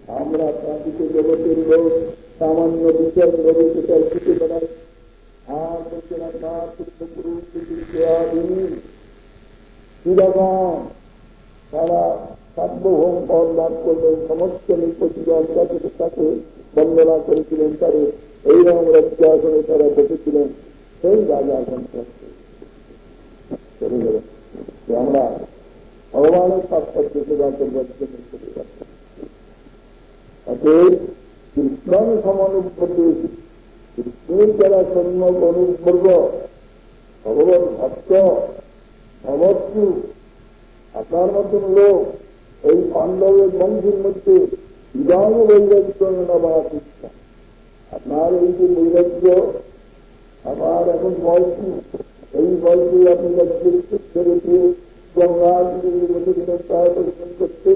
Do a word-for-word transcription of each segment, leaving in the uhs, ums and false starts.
আমরা প্রাকৃত জগতের লোক সামান্য বিচার বিচার শিখে বেড়াই। আর বলছেন আপনার পুরুষ কিরকম তারা সার্বভৌম পদ লাভ করলেন, সমস্ত নিপতিজন তাকে বন্দনা করেছিলেন, তারে এইরকম রাজ্যাসনে তারা বসেছিলেন। সেই রাজাসন চলে গেল যে আমরা ভগবানের সাক্ষাৎ সেবা করবার জন্য চলে যাচ্ছি। অতএব কৃষ্ণ সমানুপদেশ, কৃষ্ণের যারা সৈন্যক অনুবর্গ, ভগবান ভক্ত ভবত্তু আপনার মতন লোক এই পাণ্ডবের বংশের মধ্যে বিধান বৈরাগ্য নেওয়া শিক্ষা। আপনার এই যে বৈরাগ্য, আমার এখন বয়সী, এই বয়সে আপনি ছেড়ে দিয়ে গঙ্গা দর্শন করতে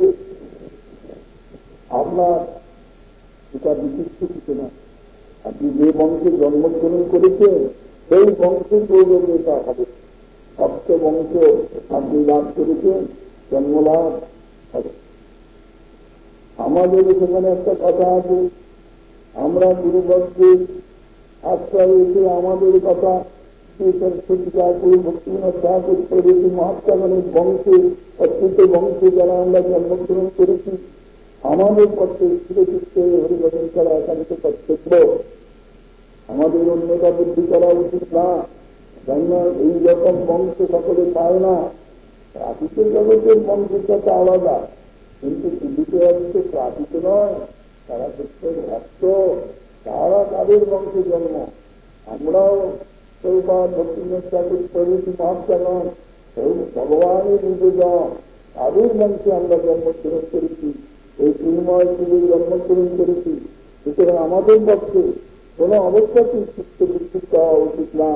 আপনার এটা বিশিষ্ট কিছু না। আপনি যে বংশে জন্মগ্রহণ করেছেন সেই বংশের গৌরবে তা হবে। সপ্ত বংশ আপনি লাভ করেছেন, জন্মলাভ হবে। আমাদের সেখানে একটা কথা আছে, আমরা গুরুবর্গের আশ্রয় এসে আমাদের কথা ভক্তিনাথ ঠাকুর প্রভৃতি মহাত্মাগণের বংশে অত্যন্ত বংশে যারা আমরা জন্মগ্রহণ করেছি, আমাদের পক্ষে স্থির চিত্তে হরিভজন করা একান্ত কর্তব্য। আমাদের অন্যতা বুদ্ধি করা উচিত না, কেননা এই রকম বংশ সকলে পায় না। প্রাকৃত জগতের বংশটা তো আলাদা, কিন্তু জীবিত হচ্ছে প্রাকৃত নয়, তারা সত্যের ভক্ত, তারা তাদের বংশে জন্ম। আমরাও সৌপাত ভক্তিনাথ ঠাকুর প্রভৃতি মহাত্মাগণ ভগবানের নিবেদন, তাদের বংশে আমরা জন্মগ্রহণ করেছি, এই তিনময় শিবের জন্মগ্রহণ করেছি। সুতরাং আমাদের পক্ষে কোন অবস্থাতেই চিত্ত বিচ্ছিন্ন হওয়া উচিত না।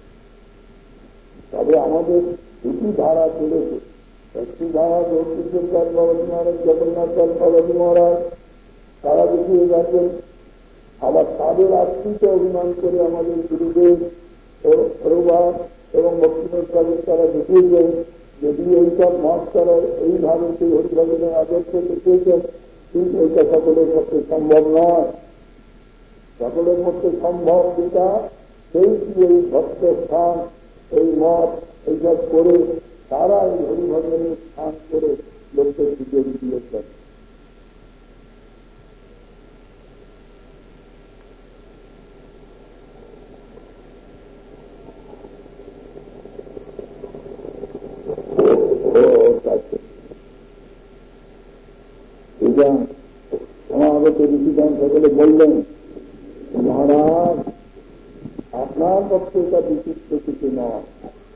তবে আমাদের দুটি ধারা চলেছে। একটি ধারা গৌরীশ্বর দাস বাবাজি মহারাজ, জগন্নাথ দাস বাবাজি মহারাজ, তারা দেখিয়ে গেছেন। আবার তাদের আশ্রিত অভিমান করে আমাদের গুরুদেব প্রভাব এবং ভক্তিনাথ ঠাকুর তারা দেখিয়েছেন। যদি এইসব মত তারা এইভাবে সেই হরিভজনের আদর্শ দেখিয়েছেন, কিন্তু এটা সকলের পক্ষে সম্ভব নয়। সকলের মধ্যে সম্ভব যেটা, সেই কি এই ভক্ত স্থান, এই মত এইসব করে তারা এই হরিভজনের স্থান করে লোককে সুযোগ দিয়েছেন। সমাগত ঋষিগণ সকলে বললেন, মহারাজ আপনার পক্ষে এটা বিশিষ্ট কিছু নয়।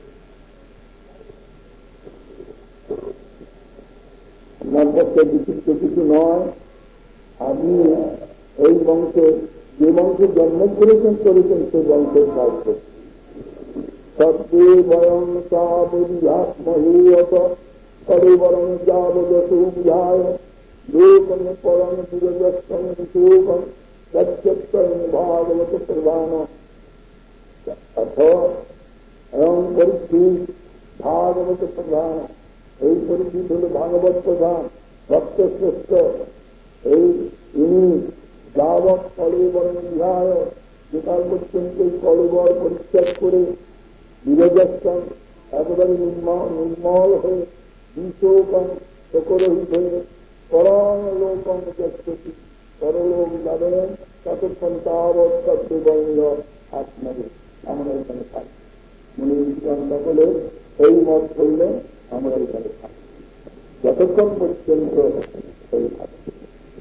আপনার পক্ষে বিশিষ্ট কিছু নয়। আপনি এই বংশে যে বংশে জন্ম করেছেন করেছেন সে বংশের কাজ করছেন। সত্যে বয়ং সাবরিহাত্মহীয়ত পরিবরং যাবদসুবিহায় লোকম পরম বিরজস্তম শোকম সত্যম ভাগবত প্রধান। অর্থ এমন পরিস্থিত ভাগবত প্রধান, এই পরিস্থিতি হল ভাগবত প্রধান, ভক্ত শ্রেষ্ঠ। এই ইনি যাবৎ কলেবরণ বিহায়, যেকাল পর্যন্ত এই কলেবর পরিত্যাগ করে বিরজস্তম একেবারে নির্মল হয়ে বিশোকম শোকরহিত হয়ে পরম লোকম যচ্ছতি, পরলোক যাবেন, ততক্ষণ তাবৎ সত্যবঙ্গ আত্মবে। আমরা এখানে থাকি মনে বিজ্ঞান সকলে এই মত করলেন, আমরা এখানে থাকি যতক্ষণ পর্যন্ত এই থাকি।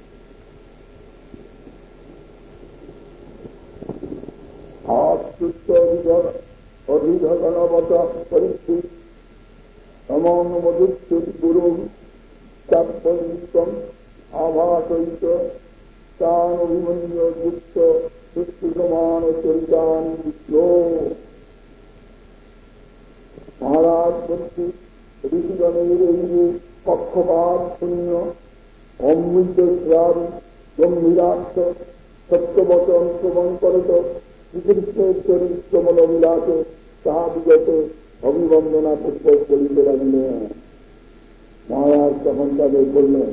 আশ্রিত অধিধনবত পরিস্থিতি সমনুমদুচ্ছুত গুরু চাপঞ্চম আভাসৈত তান অভিমন্য যুক্ত সুস্থমান চরিতান বিষ্ণু। মহারাজ বলছি, ঋষিগণের এই যে পক্ষপাত শূন্য অমৃত শ্রাবী গম্ভীরার্থ সত্যবচন শ্রবণ করত শ্রীকৃষ্ণের চরিত্র মনোবিলাসে তাহা বিগত অভিবন্দনা পুষ্প করিতে লাগলেন। মহারাজ তখন তাদের বললেন,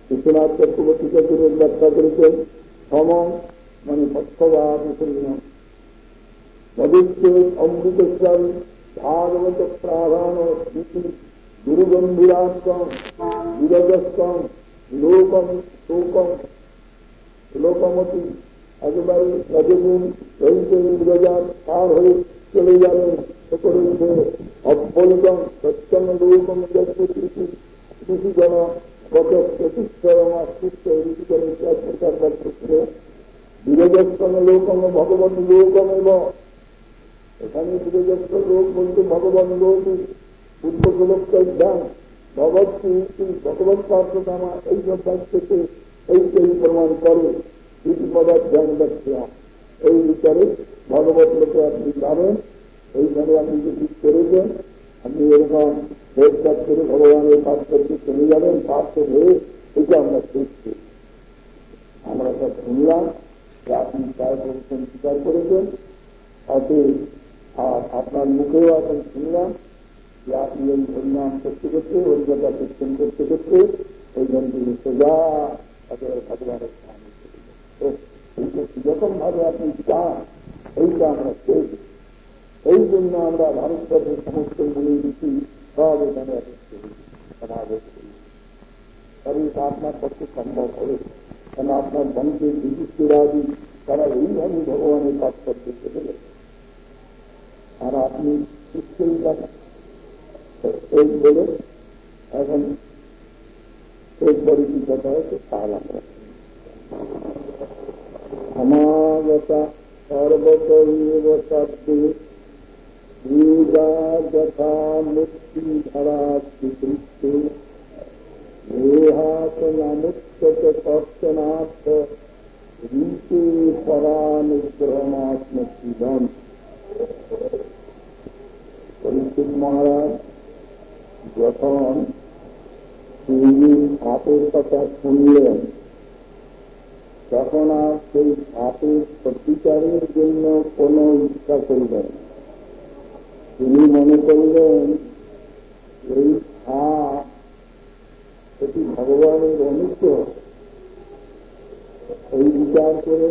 বিশ্বনাথ চক্রবর্তী ঠাকুরের ব্যাখ্যা করেছেন সম মানে পক্ষবাদ শূন্য মধুচ্ছেদ অমৃতেশ্বর ভাগবত প্রাধান স্মৃতি গুরুগম্ভীরাত্ম বিরজস্তম লোকম শোকম লোকমতি একেবারে রজগুণ রহিতে বিরজার পার হয়ে চলে যাবেন সকলে অব্যন্তম সত্যম লোকম যৎপতি কৃষিজন গত চতুষ্ঠরমাশ্রিত ঋষিকরণ প্রকার ক্ষেত্রে বিরজস্তম লোকম ভগবান লোকম এবং এখানে বিরজস্ত লোক বলতে ভগবান লোক পূর্বগোলকের ধ্যান ভগবতী ভগবত পার্শ্বনামা এই সব থেকে এইটাই প্রমাণ করে পদার ধ্যান ব্যাখ্যা এই বিচারে ভগবত লোকে আপনি যাবেন এইখানে আপনি যদি করেছেন আপনি এরকম ভোট কাজ করে ভগবানের কাজ করতে চলে যাবেন পার্শ্ব হয়ে এটা আমরা দেখছি আমরা সব শুনলাম যে আপনি তাই করেছেন স্বীকার করেছেন তাতে আর আপনার মুখেও এখন শুনলাম যে আপনি এই হরিনাম করতে করতে হরিকথা কীর্তন করতে করতে ওইখান থেকে সোজা তাদের ভগবানের স্থানে যখন ভাবে আপনি চান এইটা আমরা দেখি এই জন্য আমরা ভারতবর্ষের সমস্ত মনে দিচ্ছি সব এখানে সমাবেশ করি তবে এটা আপনার পক্ষে সম্ভব হবে কেন আপনার বংশের বিশিষ্টরাদি তারা এইভাবে ভগবানের কাজ করতে চলে গেছে আর আপনি নিশ্চয়ই এই বলে এখন এরপরে কি কথা হচ্ছে তাহলে আমরা সমাগতা সর্বতৈব সদ্যে যথা মুক্তি ধারা স্বীকৃত্যে দেহাতনামুচ্যতে কর্তনার্থ রীতে পরানুগ্রহমাত্মশীলন। পরীক্ষিত মহারাজ যখন তিনি সাপের কথা শুনলেন তখন আর সেই সাপের প্রতিকারের জন্য কোন ইচ্ছা করলেন। তিনি মনে করলেন এই সাপ এটি ভগবানের অনুগ্রহ। এই বিচার করে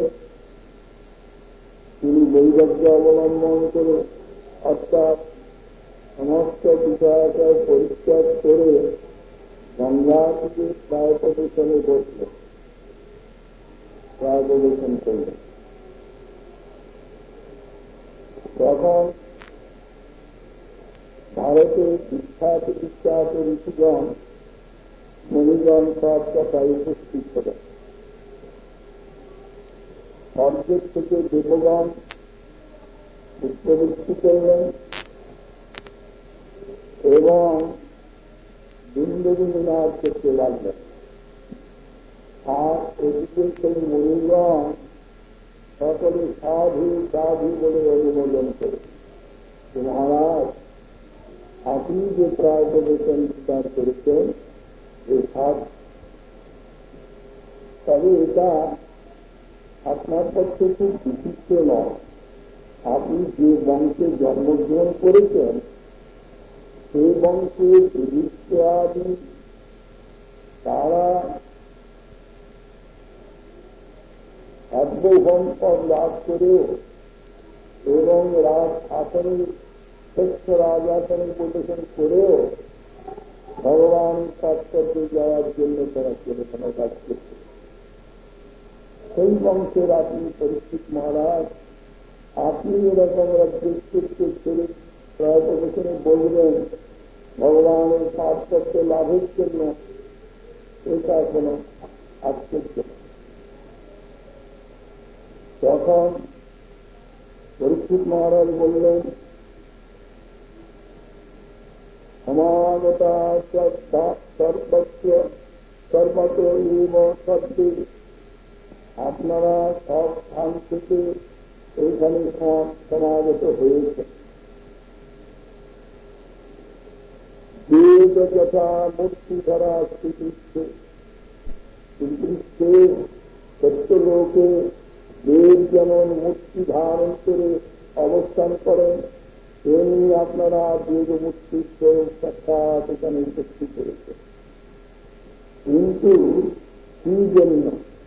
তিনি বৈরাগ্য অবলম্বন করে অর্থাৎ সমস্ত বিষয়টায় পরিত্যাগ করে গঙ্গা থেকে প্রায় প্রদূষণে বসলেন, প্রায় প্রদূষণ করলেন। তখন ভারতের বিখ্যাত বিখ্যাত ঋষিগণ মণিগণ সব কথায় উপস্থিত হলেন। স্বর্গের থেকে দেবগণ পুষ্পবৃষ্টি করলেন এবং বিন্দুবিন্দু নাচ করতে লাগলেন। আর এদিকে সেই মণিগণ সকলে সাধু সাধু বলে অনুমোদন করে মহারাজ আপনি যে প্রায় প্রদর্শন বিচার করেছেন এই সাধ, তবে এটা আপনার পক্ষে খুব বিশিষ্ট নয়। আপনি যে বংশে জন্মগ্রহণ করেছেন সেই বংশে যুধিষ্ঠিরাদি তারা সার্বভৌম পদ লাভ করেও এবং রাজ শাসনের শ্রেষ্ঠ রাজাসনের প্রদর্শন করেও ভগবান কাজ করতে যাওয়ার জন্য তারা চেতনা কাজ করছে। সেই বংশের আপনি পরীক্ষিত মহারাজ, আপনি এরকম রাজ্যকে ছেড়ে প্রায় প্রদর্শনে বলবেন ভগবানের কাজ করতে লাভের জন্য, এটা কোন আশ্চর্য। তখন পরীক্ষিত মহারাজ বললেন সমাগতা সর্বস্ব সর্বত ইব সত্যি, আপনারা সব স্থান থেকে এইখানে সমাগত হয়েছে। বেদ যথা মূর্তি ধরা শ্রীকৃষ্ণে শ্রীকৃষ্ণে সত্যলোকে বেদ যেমন মূর্তি ধারণ করে অবস্থান করেন তেমনি আপনারা বেদ মূর্তির সাক্ষাৎ এখানে উপস্থিত করেছেন। কিন্তু কি জন্য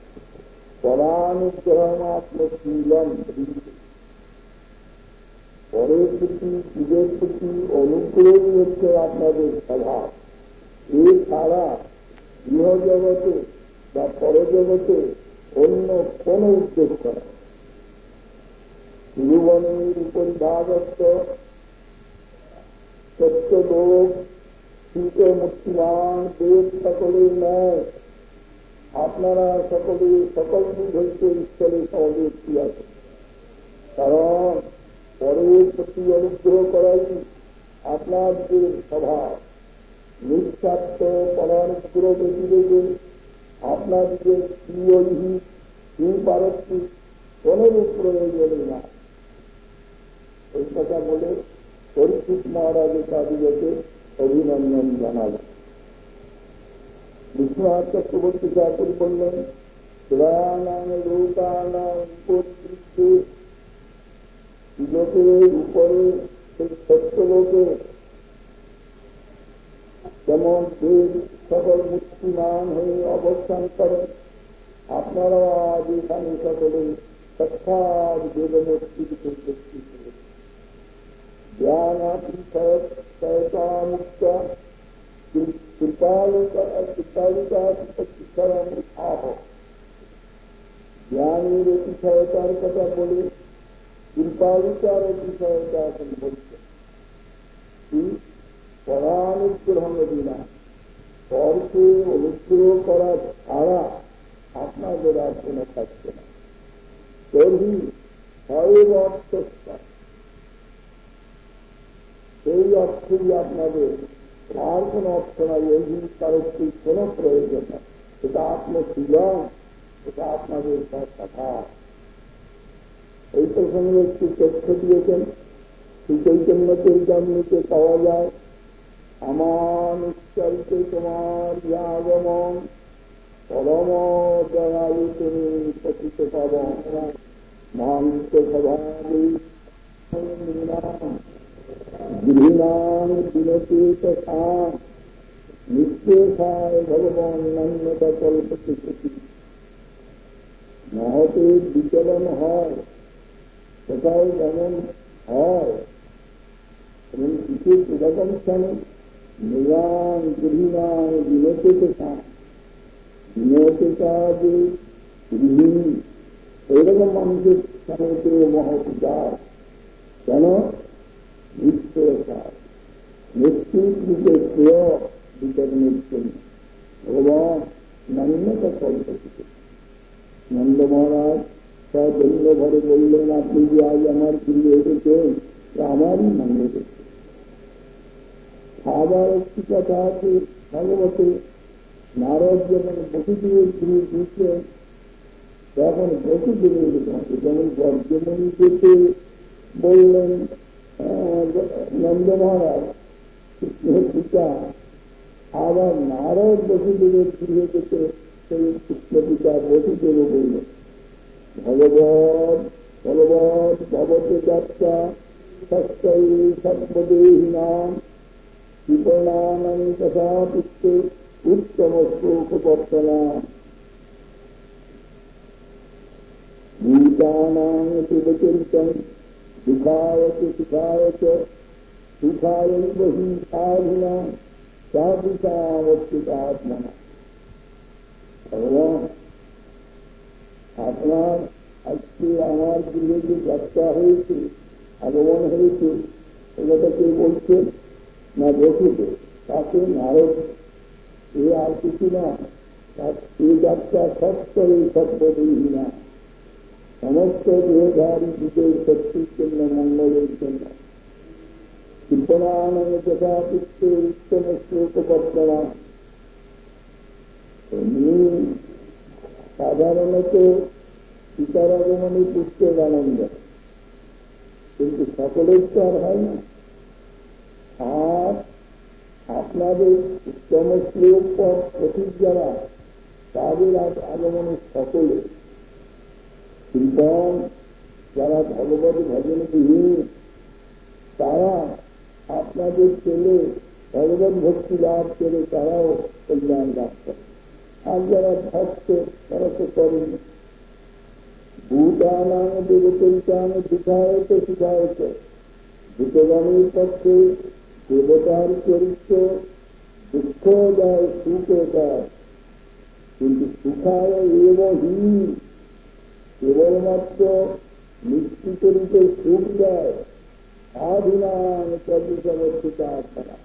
পরানুগ্রহমাত্মশীলম পরের প্রতি জীবের প্রতি অনুগ্রহই হচ্ছে আপনাদের স্বভাব। এছাড়া গৃহজগতে বা পরজগতে অন্য কোন উদ্দেশ্য নয়। ত্রিভুবনের পরিভাগস্থ সত্যলোক শীত মুক্তিমান দেব সকলের ন্যায় আপনারা সকলে সকল দিক হইতে ঈশ্বরের সমবর্তী আছে। কারণ পরের প্রতি অনুগ্রহ করাই আপনাদের স্বভাব। নিঃস্বার্থ পরানুগ্রহ ব্যতিরেকে আপনাদের প্রিয়হী পারস্যিক কোনরূপ প্রয়োজন না। এই কথা বলে পরীক্ষিত মহারাজের তাদিগকে অভিনন্দন জানালেন। বিশ্বনাথ চক্রবর্তী ঠাকুর বললেন, প্রয়াণাং লোকানাং উপস্থিতে লোকের উপরে সেই সত্য লোকে যেমন দেব সকল মুক্তিমান হয়ে অবস্থান করেন, আপনারা আজ এখানে সকলে সাক্ষাৎ দেবমূর্তির উপস্থিত হলেন। জ্ঞানাতিশয়তামুক্ত কৃপালুকারণ আহ জ্ঞানের অতিশয়তার কথা বলে কৃপালুকার অতিশয়তা এখন বলছে কি পরানুগ্রহ বিনা পরকে অনুগ্রহ করা ছাড়া আপনাদের আর কোনো থাকছে না। তর্হি সব অর্থ সেই অর্থই আপনাদের, আর কোন অর্থ নাই। এই কারোর কোন প্রয়োজন নাই। এটা আত্মশীলন, এটা আপনাদের কথা। এই প্রসঙ্গে একটু তথ্য দিয়েছেন। শ্রী চৈতন্য চরিতামৃতে পাওয়া যায়, আমার উচ্চারিতে তোমার আগমন পরম দয়ালু তুমি পতিত পাবন মানিত স্বভাবে গৃহীনাম বিনতি তথা নিঃশেষায় ভগবান নান্যতা কল্পতি মহতের বিচলন হয়, কোথাও যেমন হয় এবং কিছু এরকম স্থানে নিরাম গৃহীনাম বিনতি তথা বিনতি কাজে গৃহী এইরকম মানুষের স্থানে কেউ মহৎ যায় কেন? নিশ্চয় নিশ্চিত রূপে প্রিয় বিতরণের জন্য ভগবান নান্যতা কল্পতি। নন্দ মহারাজ তার জন্য ঘরে বললেন, আপনি যে আজ আমার ফিরে এসেছেন আমারই মনে রেখেছে। আবার একটি কথা আছে ভাগবতে, নারদ যখন বসুদেবের ফিরে দিচ্ছেন তখন বসুদেবের যেমন গর্জমণি যেতে বললেন নন্দ মহারাজ কৃষ্ণের পিতা, আবার নারদ বসুদেবের ফিরে যেতে সেই কৃষ্ণ পিতা বসুদেব বললেন, ভগবত ভগবত ভবতে যাত্রা সত্যই সর্বদেহিনাম বিপণানং তথা পুত্রে উত্তম শ্লোকবর্তনা ভূতানাং শুভচিন্তন দুঃখায় সুখায় চ সুখায় বহি সাধুনা সাধুতাত্মা। ভগবান আপনার আজকে আমার গৃহে যে যাত্রা হয়েছে, আগমন হয়েছে, এটা কেউ বলছে না বসুদেব, তাকে নারদ, এ আর কিছু না। এই যাত্রা সত্যই সর্বদেহী না, সমস্ত দেহধারী যুগের শক্তির জন্য, মঙ্গলের জন্য। কৃপণানন্দ যথা পুত্রে উত্তম শ্লোকবর্তনা। এমনি সাধারণত পিতার আগমনে পুত্রের আনন্দ, কিন্তু সকলের তো আর হয় না। আর আপনাদের উত্তম শ্লোক প্রতীক যারা, তাদের আগমনে সকলে কৃপণ যারা ভগবত ভজনে বিহীন, তারা আপনাদের ছেলে ভগবত ভক্তি লাভ করে তারাও কল্যাণ লাভ করে। আর যারা ভক্ত তারা তো করেনি। ভূতানাং দেবচরিতাং বিধায়ত সুধায়ত, ভূতগণের পক্ষে দেবতার চরিত্র দুঃখ দেয়, সুখ দেয়, কিন্তু সুখায় এবহি কেবলমাত্র নিশ্চিতরূপে সুখ দেয়। আধুনাং প্রতিশবর্তিতা আপনারা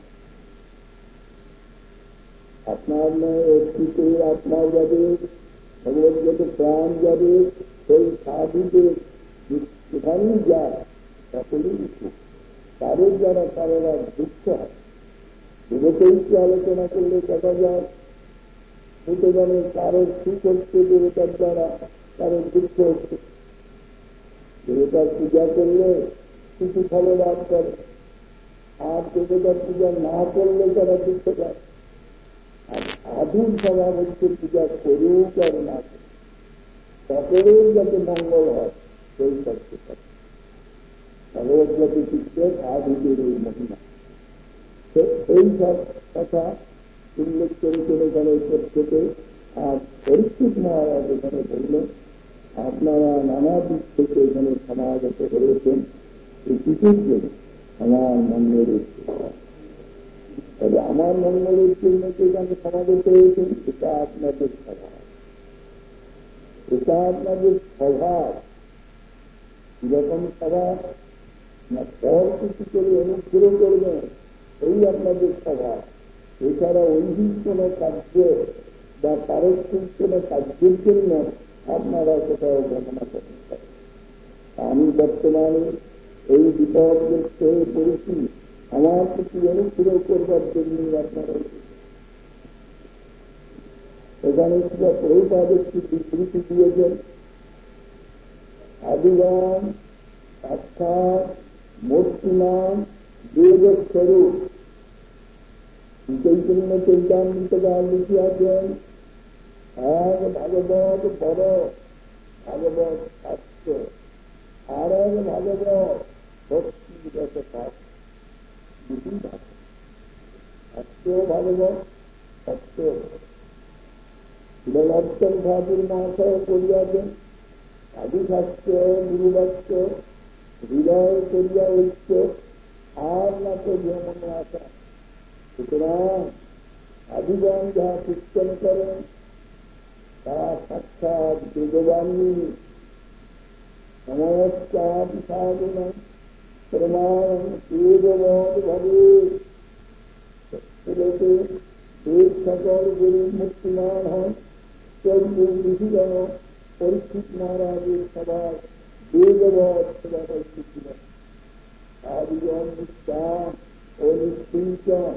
আপনার নয় অস্তিত্বে আপনার যাবে, ভগবদ্গত প্রাণ যাবে, সেই সাধুদের যেখানেই যায় সকলেই সুখ। তাদের দ্বারা তারা দুঃখ হয়। দেবতৈকে আলোচনা করলে দেখা যায় ভূতগণের কারোর সুখ হচ্ছে দেবতার দ্বারা, কারোর দুঃখ হচ্ছে। দেবতার পূজা করলে কিছু ফল লাভ করে, আর দেবতার পূজা না করলে তারা দুঃখ পায়। আর সাধুর স্বভাব হচ্ছে পূজা করুক আর না করুক, সকলের যাতে মঙ্গল হয় সেই করতে পারে। ভগবদ্গত চিত্তে সাধুদের এই মহিমা, এই সব কথা উল্লেখ করেছেন এখানে প্রত্যেকে। আর পরীক্ষিত মহারাজ এখানে বললেন আপনারা নানা দিক থেকে এখানে সমাগত হয়েছেন এই কিছুর জন্য, আমার মঙ্গলের তবে আমার মঙ্গলের জন্য এখানে সমাগত হয়েছেন, এটা আপনাদের স্বভাব, এটা আপনাদের স্বভাব। কিরকম স্বভাব না, পর কিছু করে অনুগ্রহ করবেন, এই আপনাদের স্বভাব। এছাড়া ঐহিক কোন কার্য বা পারস্পরিক কোন কার্যের জন্য আপনারা কোথাও গণনা করতে পারেন। আমি বর্তমানে এই বিপদগ্রস্ত হয়ে পড়েছি, আমার প্রতি অনুগ্রহ করবার জন্য আপনারা এখানে প্রভুপাদ একটি বিবৃতি দিয়েছেন। আদিগণ সাক্ষাৎ মূর্তিমান দেবস্বরূপ চৈতন্য চৈতামৃত লিখিয়াছেন। এক ভাগবত বড় ভাগবত শাস্ত্র, আর এক ভাগবত ভক্তিগত শাস্ত্র, দুটি ভাগ। শাস্ত্র ভাগবত, সত্য শিলভট্টন ঠাকুর মহাশয় করিয়াছেন। আদিশাস্ত্র গুরুবাক্য হৃদয় করিয়া উচ্চ, আর না তো যেমন আসা। সুতরাং আদিগণ যাহা কীর্তন করেন তারা সাক্ষাৎ বেদবাণী। সমস্যাদি সাধন প্রমাণ বেদবধ ভাবে দেব সকল গুরু মুক্তিমান হন। চন্দ্র ঋষিগণ পরীক্ষিত মহারাজের সভায় বেদবধ সেবা করতেছিলেন। আদিগণ নিষ্কাম ও নিশ্চিন্ত।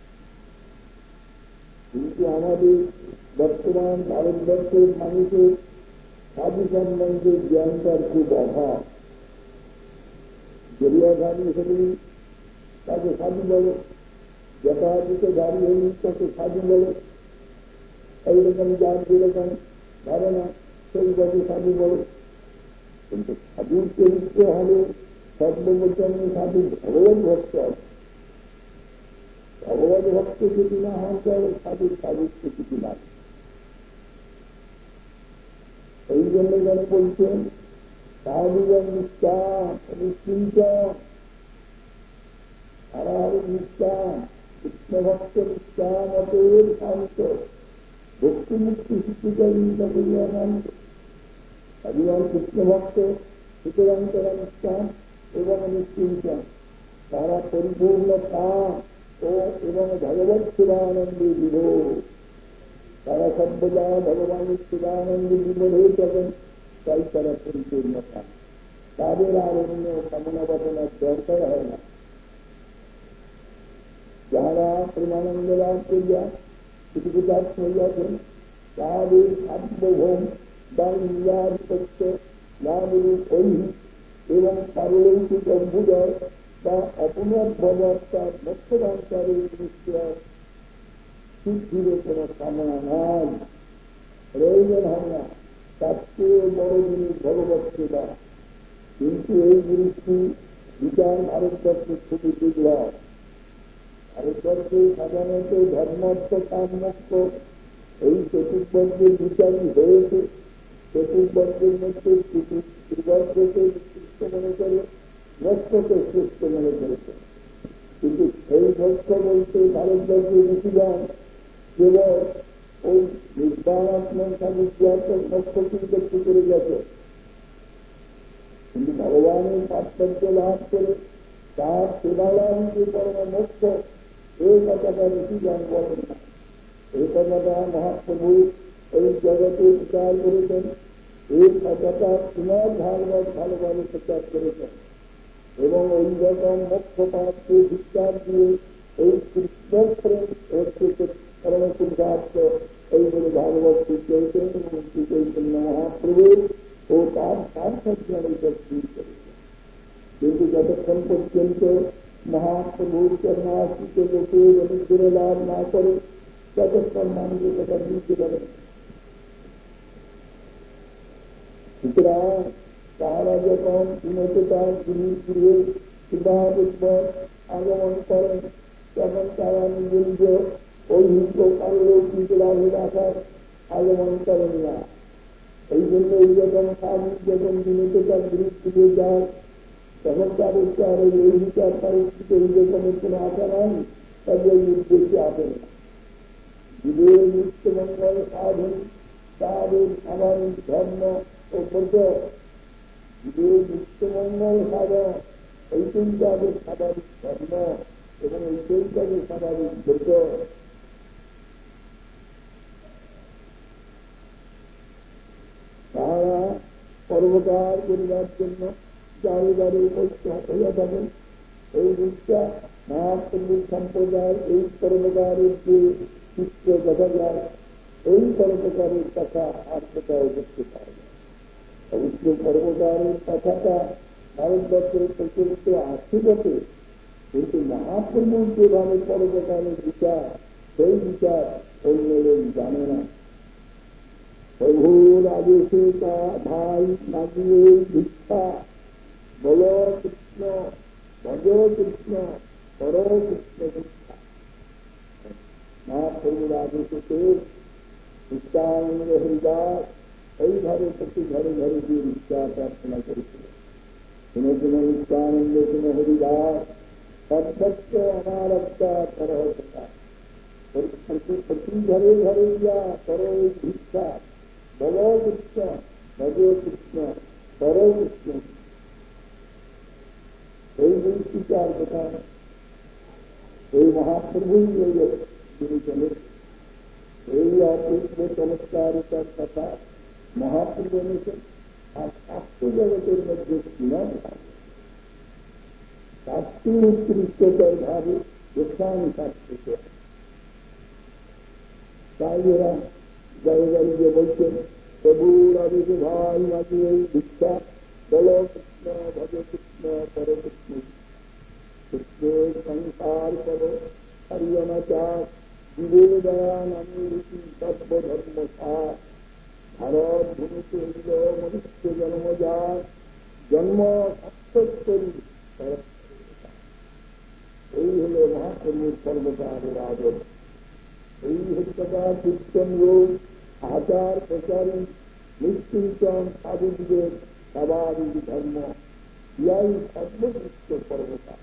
কিন্তু আমাদের বর্তমান ভারতবর্ষের মানুষের সাধু সম্বন্ধে জ্ঞানটার খুব অভাব। জড়িয়া গাড়ি হলি তাকে সাধু বলে, যথাযথ গাড়ি হলি তাকে সাধু বলে। এইরকম যার যেরকম ধারণা সেইভাবে সাধু বলে। কিন্তু সাধুর চরিত্র হলে সর্ববচনে সাধু ভগবত ভক্ত আছে। ভগবত ভক্ত যদি না হন তাহলে সাধুর সাধুত্ব কিছু না। এই জন্য যেন বলছেন সাধুগণ নিষ্কাম নিশ্চিন্ত, হারার নিষ্কাম, কৃষ্ণভক্ত নিষ্কাম, অতএব শান্ত, ভক্তি মুক্তি শিক্ষিকারী নান্ত। সাধুগণ কৃষ্ণভক্ত, সুতরাং তারা নিষ্কাম এবং নিশ্চিন্ত। তারা পরিপূর্ণ কাম ও এবং ভগবত শিবানন্দে বিভোর। তারা সর্বদা ভগবানের শিবানন্দে বিভোর হয়ে থাকেন, তাই তারা পরিপূর্ণ কাম। তাদের আর অন্য কামনা বাসনার দরকার হয় না। যাহারা প্রেমানন্দ লাভ করিয়া পৃথিবীকাশ হইয়াছেন তাহাদের সার্বভৌম বা ইন্দ্রাধিপত্য লাভরূপ ঐহিক এবং পারলৌকিক অভ্যুদয় বা অপুনর্ভবতার মোক্ষদানকারী নিশ্চয় সিদ্ধির কোন কামনা নাই, প্রয়োজন হয় না। তার চেয়ে বড় জিনিস ভগবত সেবা। কিন্তু এই জিনিসটি বিচার ভারতবর্ষে খুবই দুর্লভ। ভারতবর্ষে সাধারণত ধর্মার্থ কাম মোক্ষ এই চতুর্বর্গের বিচারই হয়েছে। চতুর্বর্গের মধ্যে ত্রিবর্গকে নিকৃষ্ট মনে করে, নষ্টকে শ্রেষ্ঠ মনে করেছে। কিন্তু এই নষ্ট বলতে ভারতবর্ষের বেশিরভাগ কেবল ওই নির্বাণাত্মক সামুদ্রিক নষ্টকেই ব্যক্তি করে গেছে। কিন্তু ভগবানের তাৎপর্য লাভ করে তার সেবালাম যে পরম মোক্ষ, এই কথাটা বেশিরভাগ বলেন না। এই কথাটা মহাপ্রভু এই জগতে বিচার করেছেন। এই কথাটা পুনর ভাগবত ভালোভাবে প্রচার করেছেন এবং ওই রকম মোক্ষ পাত্রে বিচার দিয়ে এই কৃষ্ণপ্রেম হচ্ছে পরম পুরুষার্থ এই বলে ভাগবত শিখিয়েছেন এবং শিখিয়েছেন মহাপ্রভু ও তার সার্থজ্ঞান উপস্থিত করেছেন। কিন্তু যতক্ষণ পর্যন্ত মহাপ্রভুর কর্মাশ্রিত লোকে অনুগ্রহ লাভ না করে ততক্ষণ মানুষের কথা বুঝতে পারে। সুতরাং তারা যখন উন্নততার জিনিস গৃহে বিবাহপূর্বক আগমন করেন তখন তারা নিজ নিজ ঐহিক পারলৌকিক লাভের আশার আগমন করেন না। এই জন্য এই যখন স্বামী যখন বিনোদতার গৃহ ফিরে যায় তখন তাদের তার এই ঐহিক আর পারিস্থিতিক এই রকমের কোনো আশা নাই, তাদের এই উদ্দেশ্যে আসেন না। জীবের নিত্যমঙ্গল সাধন তাদের স্বাভাবিক ধর্ম ও ব্রত, জীবের নিত্যমঙ্গল সাধন এইটাই তাদের স্বাভাবিক ধর্ম এবং এইটাই তাদের স্বাভাবিক ব্রত। তারা পরোপকার করিবার জন্য যারে যারে উপস্থিত হইয়া থাকেন। এই দিকটা মহাপ্রভুর সম্প্রদায় এই পরোপকারের যে চিত্র দেখা যায়, এই পরোপকারের কথা আর কোথাও দেখতে পাওয়া যায়। অবশ্য পরোপকারের কথাটা ভারতবর্ষের প্রচলিত আছে বটে, কিন্তু মহাপ্রভুর যেভাবে পরোপকারের বিচার, সেই বিচার অন্য লোক জানে না। প্রভুর আদেশে তা ভাই লাগিয়ে ভিক্ষা বল কৃষ্ণ, ভজ কৃষ্ণ, কর কৃষ্ণ ভিক্ষা। মহাপ্রভুর আদেশে নিত্যানন্দ হরিদাস এইভাবে প্রতি ঘরে ঘরে গিয়ে ভিক্ষা প্রার্থনা করেছিল। কোনো কোনো নিত্যানন্দ, কোনো হরিদাস সর্বত্র আমার একটা করহ কথা, প্রতি ঘরে ঘরে গিয়া করো ভিক্ষা, বল কৃষ্ণ, ভজ কৃষ্ণ, কর কৃষ্ণ। এই বিচার কথা এই মহাপ্রভুই তিনি চলে। এই অপূর্ব চমৎকারিতার কথা মহাপ্রভু এনেছেন। আর শাস্ত্র জগতের মধ্যে কিরণ শাস্ত্রী উৎকৃষ্টতার ভাবে দোষানি শাস্ত্রকে তাই এরা জয় জয় যে বলছেন প্রভুর আদেশে ভাই মাঝে এই ভিক্ষা বল কৃষ্ণ, ভজ কৃষ্ণ, কর কৃষ্ণ। কৃষ্ণের সংসার করো হরিয়নাচার জীবের দয়া নামে রীতি সর্বধর্ম সার। ভারত ভূমিতে হইল মনুষ্য জন্মজাত, জন্ম সার্থকরি। এই হল মহাপ্রভুর সর্বকারের আদর। এই হত্যা কীর্তন রূপ আচার প্রচারী নিশ্চিন্তন সাধুদের স্বাভাবিক ধর্ম, ইয়াই সর্বশ্রেষ্ঠ পর্বতা।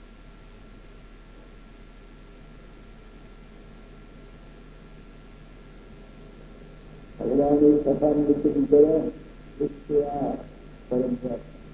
ভগবানের কথামৃত বিতরণ পরম্পরা,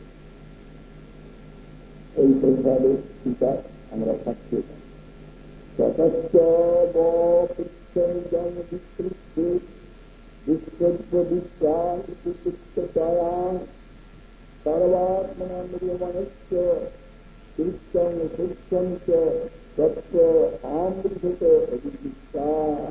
এই প্রসাদের বিচার আমরা থাকতে ততশ্চ বৃক্ষণ বিস্তৃতে বিশ্বব্য বিশ্বায়া সর্বাত্মনা নির্মণস্য কৃষ্ণ কৃষ্ণ তত্ত্ব আমৃত অভিযুক্তা।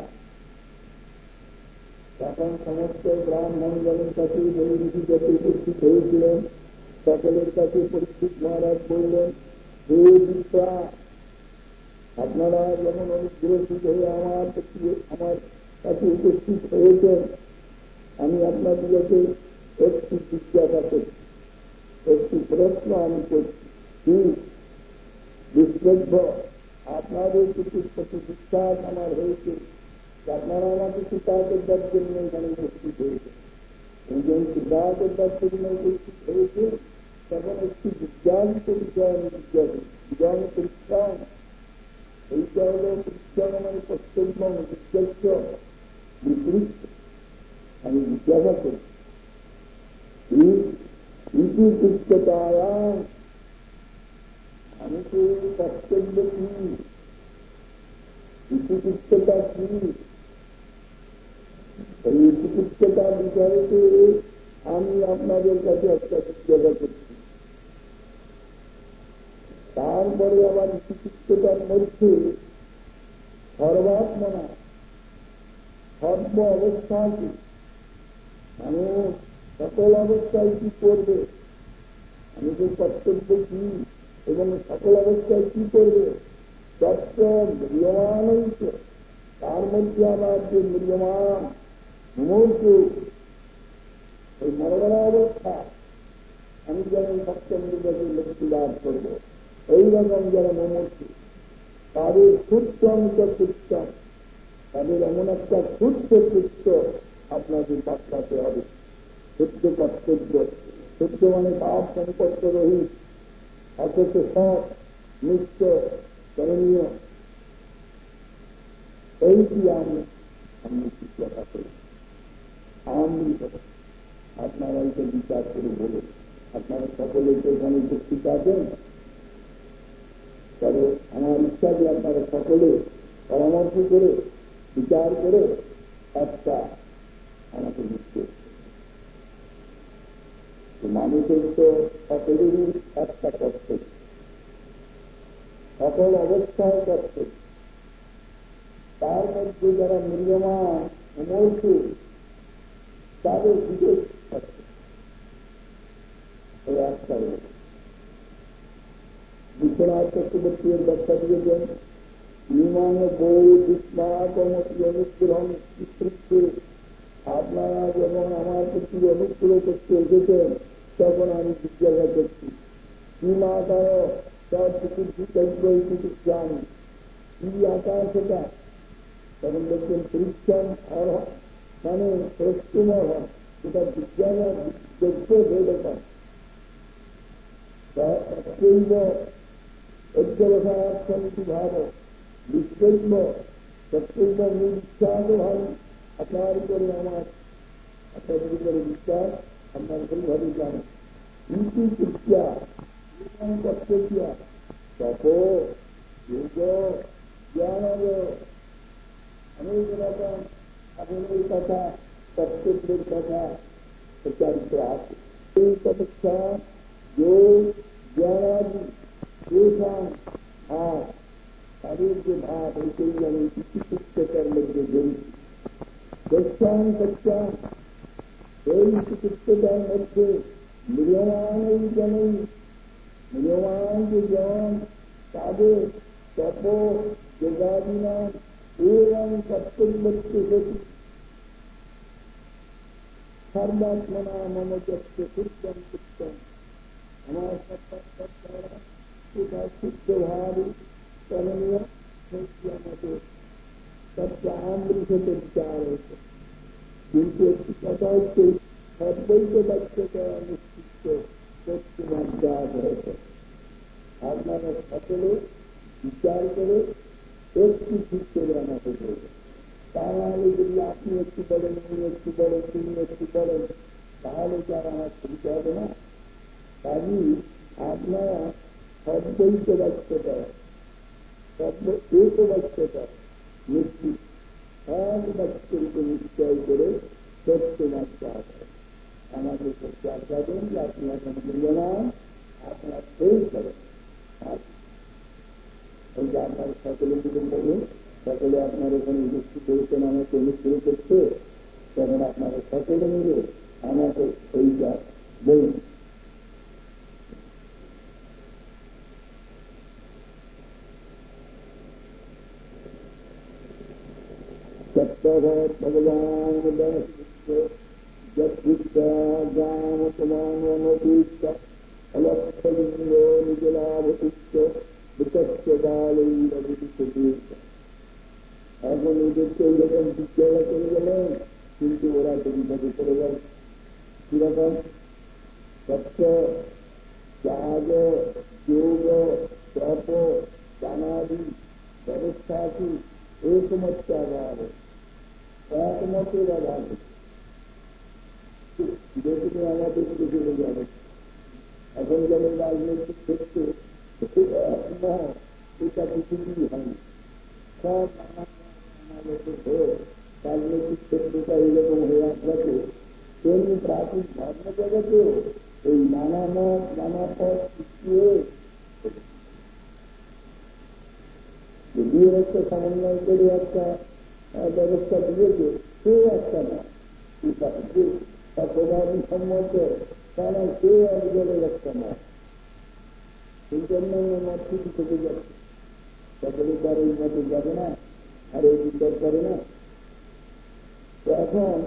তখন সমস্ত ব্রাহ্মণগণের কাছে বলি ঋষি যত উপস্থিত হয়েছিলেন সকলের কাছে পরীক্ষিত মহারাজ বললেন, হে বিপ্রা, আপনারা যেমন অনুগ্রহিত হয়ে আমার আমার কাছে উপস্থিত হয়েছেন, আমি আপনাদেরকে একটি জিজ্ঞাসা করছি, একটি প্রশ্ন আমি করছি। কি বিশ্বব্য আপনাদের কিছু প্রতি বিশ্বাস আমার হয়েছে, আপনারা আমাকে সিদ্ধার্থের দেওয়ার জন্য এখানে উপস্থিত হয়েছে। একজন সিদ্ধার্থের দেওয়ার জন্য উপস্থিত হয়েছে, তখন একটি বিজ্ঞানিত বিষয় আমি জিজ্ঞাসা বিজ্ঞান পরীক্ষা। এইটা হল পরীক্ষা মানে কর্তব্য জিজ্ঞাস্য বিপরীত। আমি জিজ্ঞাসা করি ইতি পৃষ্ঠতায়া আমি তো কর্তব্য কি, ইতিপৃষ্ঠতা কি, এই ইতিপৃষ্ঠতার বিষয়তে আমি আপনাদের কাছে একটা জিজ্ঞাসা করছি। তারপরে আবার ইতিপৃষ্ঠতার মধ্যে সর্বাত্মনা সর্ব অবস্থাকে মানুষ সকল অবস্থায় কি করবে, আমি যে কর্তব্য কি এবং সকল অবস্থায় কি করবে, তত্ত্ব মূল্যমান হয়েছে। তার মধ্যে আমার যে মূল্যমান মুমূর্ষু এই মরণা অবস্থা, আমি যেমন সপ্তমীকে লক্ষ্মী লাভ করবো, এইরকম যারা মুমূর্ষু তাদের সূত্র অংশ সূত্র, তাদের এমন একটা সূত্র সূত্র আপনাদের বাঁচাতে হবে। সূত্র কর্তব্য, সূত্র মানে পাপ সংকট রহিত, অথচ সব নিত্য করণীয়। এইটি আমি আমি জিজ্ঞাসা করি, আমি আপনারা এটা বিচার করে বলুন। আপনারা সকলে তো এখানে উপস্থিত আছেন, তবে আমার ইচ্ছা যে আপনারা সকলে পরামর্শ করে বিচার করে একটা আমাকে দিচ্ছে। মানুষের তো সকলেরই একটা কর্তব্য, সকল অবস্থায় কর্তব্য। তার মধ্যে যারা মূল্যমান মুমূর্ষু তাদের বিশেষ কর্তব্য ওই একটা রয়েছে। বিশ্বনাথ চক্রবর্তীর ব্যাখ্যা দিয়েছেন, নিমান বৌদ্ধিস্মাকমতি অনুগ্রহণ স্বীকৃতি। আপনারা যখন আমার প্রতি অনুগ্রহ করতে এসেছেন তখন আমি জিজ্ঞাসা করছি কি মাতার তার চিকিৎসান কি আকার সেটা। তখন দেখছেন পরীক্ষণ আর মানে প্রশ্নমর হয়, সেটা জিজ্ঞাসা যোগ্য বেদকার অত্যৈব অধ্যবসায়ী ভাব বিশ্বৈব সত্যৈব নিঃশ্বাস ভাব। আপনার উপরে আমার আপনাদের উপরে বিশ্বাস, আপনার পরিভাবে জানে কিন্তু শিক্ষা কর্তব্য তপ যোগ জ্ঞান অনেক রকম সাধনের কথা কর্তব্যের কথা প্রচারিত আছে। এই তপস্যা যোগ জ্ঞানাদি আর তাদের যে ভাব এইটাই আমি চিকিৎসকের মধ্যে জড়িত। দর্শন সত্যান এই চিকিৎসকের মধ্যে মূল্যমান এই জনই মূল্যমান যে জন তাদের তপ যোগাদিনা এবং কর্তব্যকে গতি সর্বাত্মনা মম যত্র সূর্যম সূত্রম। আমার সেটা শুদ্ধভাবে করণীয় আমাদের সবটা আমৃষতে বিচার হয়েছে। কিন্তু একটি কথা হচ্ছে সর্বৈকে বাচ্চাটা নিশ্চিত পশ্চিমার জাত হয়েছে। আপনারা সকলে বিচার করে একটি ঠিক করে আমাকে বলবে। তা নাহলে যদি আপনি একটু বলেন, উনি একটু বলেন, তিনি একটু বলেন, তাহলে তো আর আমার সুবিধা হবে না। কাজী আপনারা সর্বৈকে বাচ্চাটা সর্ব এক বাচ্চাটা নিশ্চিত সব বাচ্চাকে নিশ্চয় করে সত্যমার চাষ হয়। আমাদের সত্যি আশা দেন যে আপনি এখন মূল্যমান আপনার সেই করেন। ওই যে আপনার সকলে যদি বলুন, সকলে আপনার এখানে উপস্থিত হয়েছেন আমাকে অনুষ্ঠিত করছে, তখন আপনারা সকলে মিলে আমাকে এইটা বলুন। ভগবান গামতমানতীচ্ছ অলক্ষলিঙ্গ নিজলাভতীচ্ছ বিতস্য বালৈরবিদিত। এখন এদেরকে এইরকম বিদ্যালয় করে গেলেন, কিন্তু ওরা দুর্নীতি করে গেল। কিরকম? সত্য ত্যাগ যোগ তপ দানাদি ব্যবস্থা কি একমত আধার, একমতের আধারে দেখলে আমাদের চলে যাবে। এখন যেমন রাজনৈতিক ক্ষেত্রে একমত, এটা পৃথিবী হয়নি। সব রাজনৈতিক ক্ষেত্রটা এইরকম হয়ে আসবে। তেমনি প্রাচীন ধর্ম জগতে এই নানা মত নানা পথ শিখিয়ে যদিও একটা সমন্বয় করে একটা ব্যবস্থা দিয়েছে, সেও একটা না প্রধানী সম্মত, তারা সেও একজনের একটা না। সেই জন্য মত কিছু থেকে যাচ্ছে, সকলে তার এই মতে যাবে না, আর এই বিচার করে না। এখন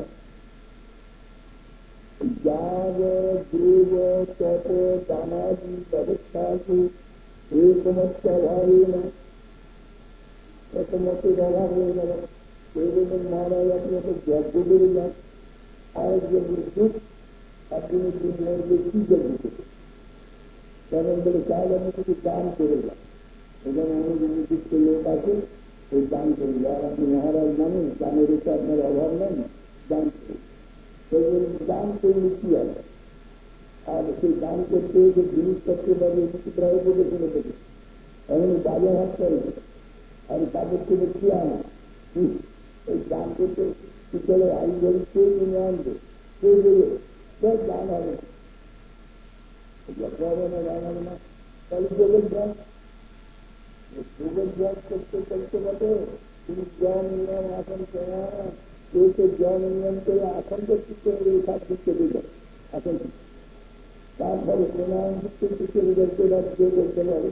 যাগ যোগ তপ দানাদি ব্যবস্থাকে একমত অভাবে না, একমতের অভাব হয়ে গেল। এই জন্য মহারাজ আপনি একটা যজ্ঞ করে যান, আরেকজন দুঃখ আপনি দিন মধ্যে কি যজ্ঞ করবে, কারণ বলে চাইলে আমি কিছু দান করে যান। এখানে অনেক নির্দিষ্ট লোক আছে, ওই দান করে যায়। আর আপনি মহারাজ মানুষ, দানের উপর আপনার অভাব নেন, দান করে। সেই জন্য দান করলে কি হবে? আর সেই দান করতে যে জিনিসপত্র বাড়ি কিছু প্রায় করে ফেলে দেবে, এমন বাজার হাত করে আর তাদের থেকে কি আনা? এই দান করতে চলে আই বলি কে কিনে আনবে, কে বলে সব দান হবে না, হবে না, দান হবে না। তাহলে যোগের জ্ঞান, যোগের জ্ঞান করতে করতে বটে তিনি জ্ঞান নিয়ম আসন কেন কেউ জ্ঞান নিয়ম করে আসন করতে সব দিক চলে যায় আসন। তারপরে প্রণাম দিচ্ছে চলে যাচ্ছে, যোগ করতে হবে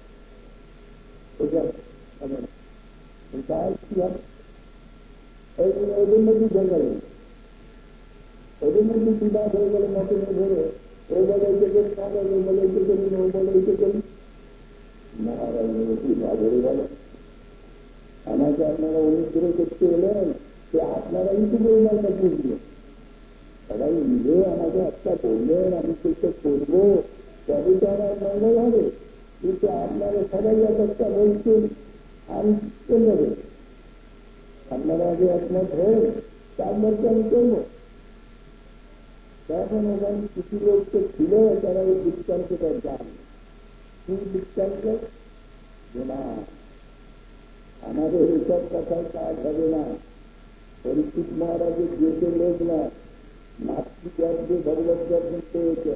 কি হবে? ওদের মধ্যে দেখা গেল, ওদের মধ্যে বিবাদ হয়ে গেল মতন ধরে ও বলে এইটা করি, ও বলে এইটা করি, ও বলে এইটা করি। মহারাজ বিবাদ হয়ে গেল। আমাকে আপনারা অনুগ্রহ করতে এলেন, যে আপনারাই তো বললেন বুঝলেন, সবাই মিলে আমাকে একটা বললেন, আমি চেষ্টা করবো, তবে তো আমার মঙ্গল হবে। কিন্তু আপনারা সবাই এক একটা বলছেন, আমি করবো, আপনারা আগে একমত হয়ে তারপরকে আমি করবো। তখন ওখানে কিছু লোক তো ছিল, তারা ওই দৃষ্টান্তটা জান। কি দৃষ্টান্ত? যে না, আমাদের এইসব কথায় কাজ হবে না। পরীক্ষিত মহারাজের দেশের লোক না, মাতৃগর্ভে ভগবত দর্শন পেয়েছে।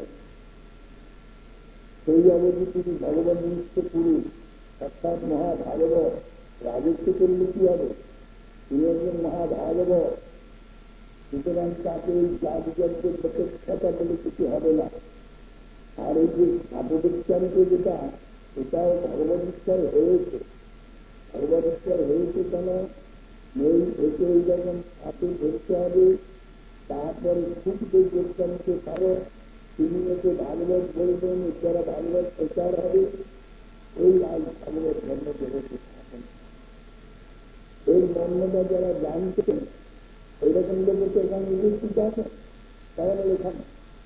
সেই অবধি তিনি ভগবান নিমিত্ত পুরুষ, অর্থাৎ মহাভাগবত। রাজত্ব করলে কি হবে? তিনি একজন মহাভাগবত। সুতরাং তাকে এই জাতযজ্ঞের প্রত্যক্ষতা বলে কিছু হবে না। আর এই যে সাধুবিজ্ঞানকে যেটা, এটাও ভগবত বিজ্ঞান হয়েছে। ভগবত বিজ্ঞান হয়েছে কেন? এই একে এই যখন হাতে ধরতে হবে, তারপরে খুব যে বিজ্ঞানকে পারো, তিনি একে ভাগবত বলবেন, যারা ভাগবত প্রচার হবে, এই আজ ভাগবত ধর্ম জগতে থাকেন। এই মর্মটা যারা জানতেন, এইরকম লোকের তো এখানে উপস্থিত আছে, তাহলে এখানে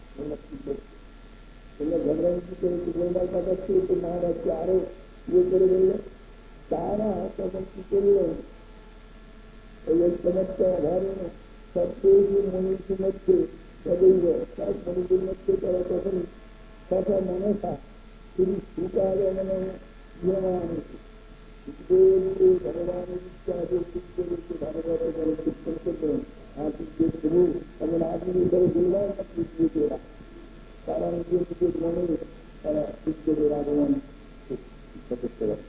তোমরা ঝগড়াঝুটি করে গোলমাল পাঠাচ্ছি, তো মহারাজকে আরো ইয়ে করে বললেন। তারা তখন কি করলেন, ওই ঐক্যমতটা অভাবে সবচেয়ে মনুষ্যের মধ্যে সদৈব সব মনুষ্যের মধ্যে তারা তখন কথা মনসা তিনি সুকার মানে নিয়মান ভগবানের ইচ্ছা ভাগবত কীর্তন করবেন। আর যে প্রভু এমন আপনি করে বললাম তারা নিজের নিজের মনে তারা শিক্ষকের আগমন করতে পারে।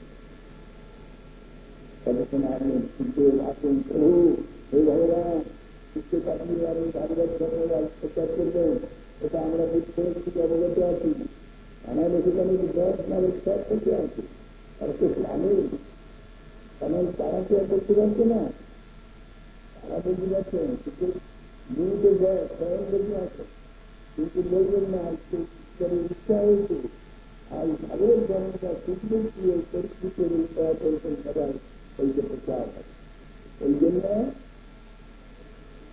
তখন আপনি শিক্ষক আসেন, প্রভু এই ভগবান শিক্ষক আপনি আর এই ভাগবত ধর্মের প্রচার করবেন, এটা আমরা বুঝতে থেকে অবগত আছি। আমাদের সেখানে দশ নামের সব থেকে আছে, আর তো স্বামী কারণ তারা কি আর করতে পারছে না, তারা বুঝতে পারছেন কিন্তু গুরুতে যায় স্বয়ং বেশি আছে, কিন্তু বলবেন না ইচ্ছা হয়েছে। আর ভাগবত ধর্মটা শিখবেন কি ওই পরিস্থিতির উপায় করেছেন সবাই, ওই যে প্রচার। ওই জন্য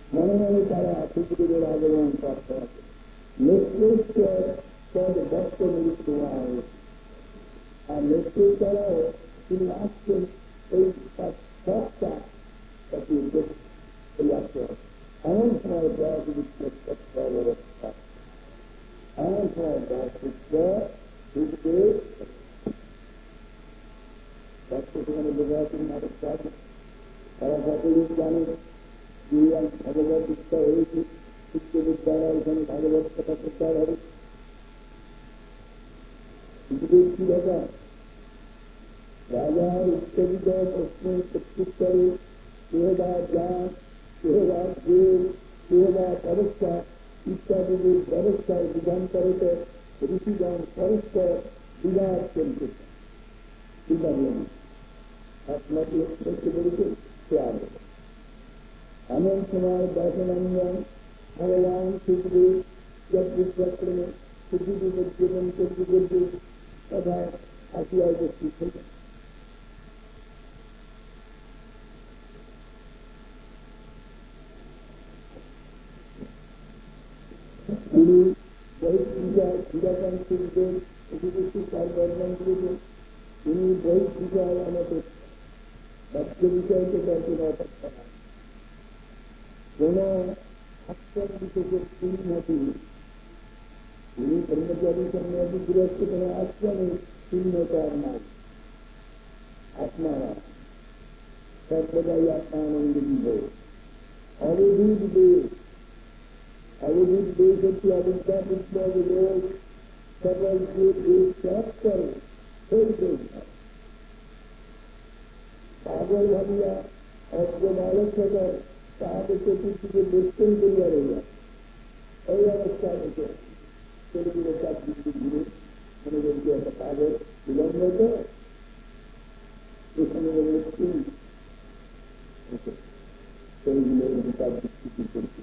মনে মনে তারা পৃথিবীদের আগমন প্রাপ্ত আছে। নেতৃত্ব পদ বস্ত নিযুক্ত হওয়া হয়েছে। আর নেতৃত্ব দ্বারাও তিনি আসছেন এই সবটা তাকে আসতে হবে। এমন সময় ব্যবস্থা ব্যবস্থা এমন সময় ব্যবস্থা ঢুকতে সেখানে বোঝাচ্ছেন নাটক কাজ তারা সকলেই জানে যে ভগবত ইচ্ছা হয়েছে শিক্ষবিদ্যালয় এখানে ভাগবত কথা প্রচার হবে। কি ব্যাপার রাজার উত্তরিত প্রশ্নের প্রত্যুত্তরে কেহবা জ্ঞান কেহবা জেল কেহবা পরস্পা ইত্যাদিদের ব্যবস্থায় বিধান্তরিত ঋষিগণ পরস্পর বিবাদ চলতে আপনাকে করতে পেরেছে সে আগে এমন সময় দর্শনঞ্জন ভগবান সুখদেব যজ্ঞক্রমে সুখদেবের জীবন করতে করতে তথা আসিয়া উপস্থিত হলেন। তিনি বহির পূজায় ক্রীড়াকান সুখদেব অধিবেশী তার বর্ণন করেছেন। তিনি বহির পূজায় আমাদের বাক্য বিষয়কে তার কোন অপেক্ষা নাই। কোন আশ্রম বিশেষের চিহ্নটি তিনি ব্রহ্মচারী সন্ন্যাসী গৃহস্থ কোন আশ্রমে চিহ্নতার নাই। আপনারা সর্বদাই আত্মানন্দ দিব অবধূত দেশ অবধূত দেশ হচ্ছে অবিদ্যা বিদ্যাগ লোক সকল যে দেশ ত্যাগ করে সেই দেশ পাগল ভাবিয়া অজ্ঞ বালক সকল তাহাদের চতুর্দিকে বেষ্টন করিয়া রইয়া এই অবস্থা হচ্ছে সেগুলো তার দিকে ঘুরে মনে করছি একটা পাগল বিলম্ব তো এখানে সেইগুলো তার দৃষ্টি করছে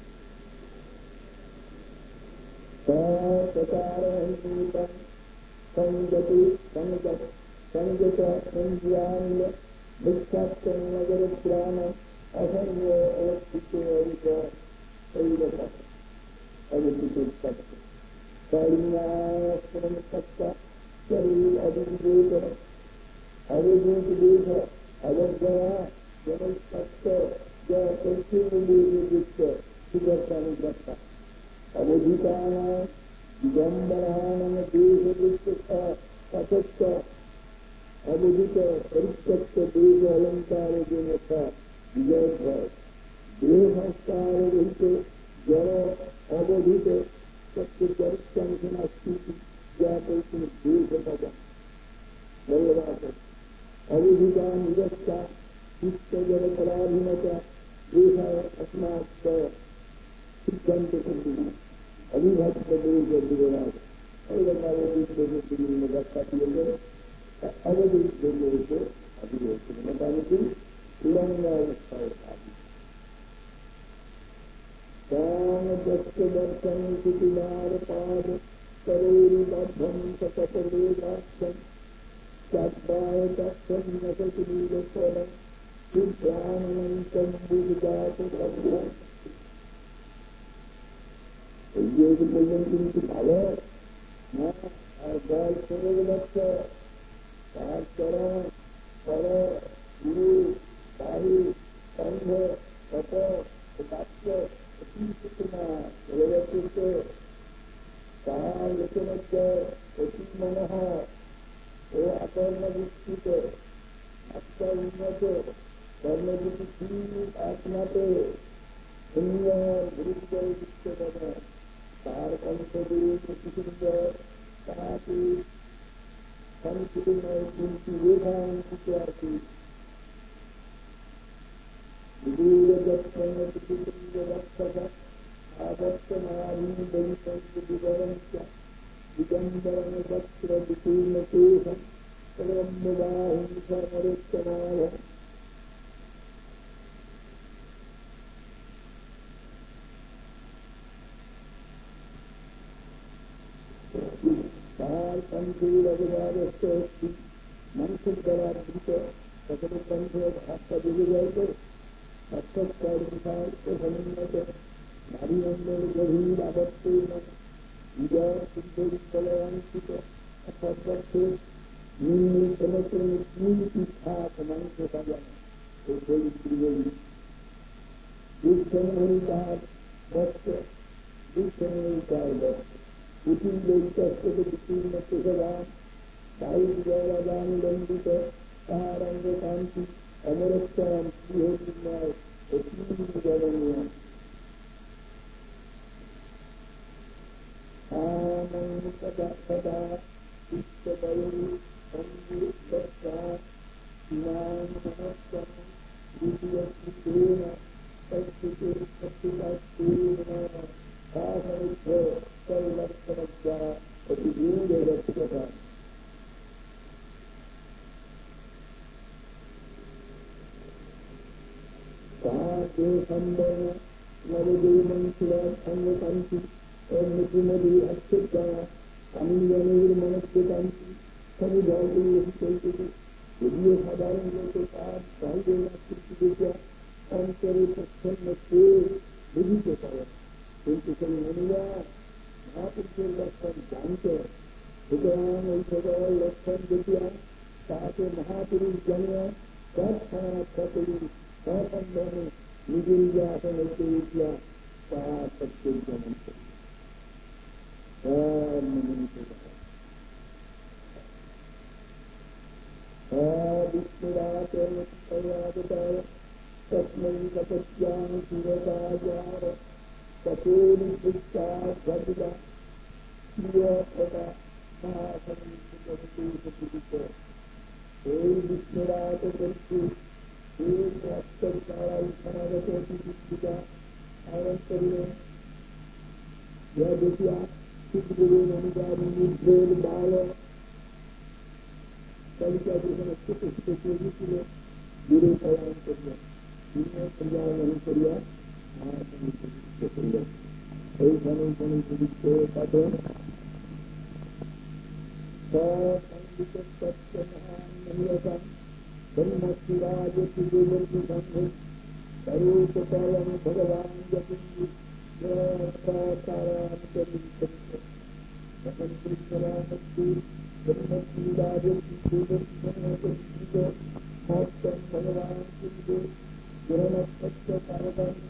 সংযতি সংযত সংযত সঞ্জিয়ান্য ভিক্ষাত্ম নগর প্রাণ অসংগ অবস্থিত এই রকম অবস্থিত शरीर अभिवेक अवधूत देश अवज्ञा जन सत्य कैसे सुदर्शन अवधिकान दिगंबरान देश असत्य अवधिक परित्यक्त देश अलंकार विजय देह संस्कार रहित जड़ अवधित सत्य चरित्र स्थिति अविधिका निरस्ता चित्त जल पराधीनता देश अस्मात् सिद्धांत अविभक्त देश विरोध अवधिक देश अभिवेशन बताने की तुलंगावस्था काम दस्त दर्शन कुटिलार पाद करोड़िबद्धं सकटवेदाख्यं चाद्वायदक्षं नकटिलीलफलं शुभ्रानन्तं बुधजातसभ्यम् ये जो बोलें कि भाव ना और बाल सर्वदत्त पार करो करो गुरु साहि संघ तप वाक्य अतीतमा सर्वदत्त कालचनस्य अति मनः ओ अकर्मविष्टित अत्युन्नत कर्मविधि आत्माते पुण्य गुरुजय विष्टपद कारकंसदेव ताति संस्कृतमय चिंति वेदांति विदूरदर्शन विदूरदर्शक आदर्शनारी दलितविवरञ्च दिगम्बरं वक्त्र विकीर्णकेशं सर्वम्बुधाहिंसमरुत्तमाय कारकंसेरविवादस्ते मनुष्यद्वाराधृत सकलबन्धो भाष्य दिव्य সাক্ষাৎকার বিভাগ সমুন্নত নারীমণ্ডল গভীর আবর্তীর্ণ বিজয় সিদ্ধবিদ্যালয়াঙ্কিত সর্বত্র নিম্ন সমস্ত তিন শিক্ষা সমান্ত সাজানো এই পরিত্রিগী দুঃখময়ী তাহার বস্ত্র দুঃখময়ী তার বস্ত্র কুটির লৌকাস্তকে বিতীর্ণ প্রসবান বায়ু বিজয়রাজান লম্বিত তাহার অঙ্গ কান্তি অমরত্তম গৃহনির্ণয় অতি জননীয় সদা বিশ্ববয়ী সঙ্গীতা দ্বিতীয় সংস্কৃতি সাহরিত সংলক্ষণা অতি দূরদর্শতা তাহাকে সম্বর্ণ নবদৈবংশীরাজ অঙ্গকান্তি মৃত্যুমধুর আক্ষেপা তামিলজনের মনস্য কান্তি সবু জলগুলো চলতেছে যদিও সাধারণ লোকে তার বাইরের আকৃতি দেখা অন্তরে প্রচ্ছন্ন পেয়ে বুঝিতে পারে, কিন্তু সেই মনিরা মহাপুরুষের লক্ষণ জানত। সুতরাং ওই সকল লক্ষণ দেখিয়া তাহাকে মহাপুরুষ জানিয়া তৎক্ষণাৎ করি সসম্ভ্রমে নিজের যে আসন হইতে উঠিয়া তাহা প্রত্যেক যেমন বিষ্ণুরাচার্য তস্मै তপস্যাং শিরতাযার ততোনিবৃত্তা ভদ্রা প্রিয়তা মহাসংস্কৃত এই বিষ্ণুরাজ করছি এই অক্ষর দ্বারাই সমাগত বিদ্যা আরম্ভ করিলেন। ইহা দেখিয়া শিবগুরু অনুদান নির্ভের বাল তালিকা যেখানে ছোট ছোট চলছিল দূরে প্রয়াণ করিলেন। পর্যায়ন করিয়া মহাসংস্কৃত করিলেন। এইখানে সংস্কৃত তাতে সঙ্গীত তত্ত্ব মহান মহিয়তাম ব্রহ্মশিরাজ সুযোগী সংঘ স্বরূপতলম ভগবান যতি তখন কৃষ্ণরামূর্তি ব্রহ্মশিরাজ সুযোগী ভগবান কিন্তু গ্রহণত্ব কারকান্ত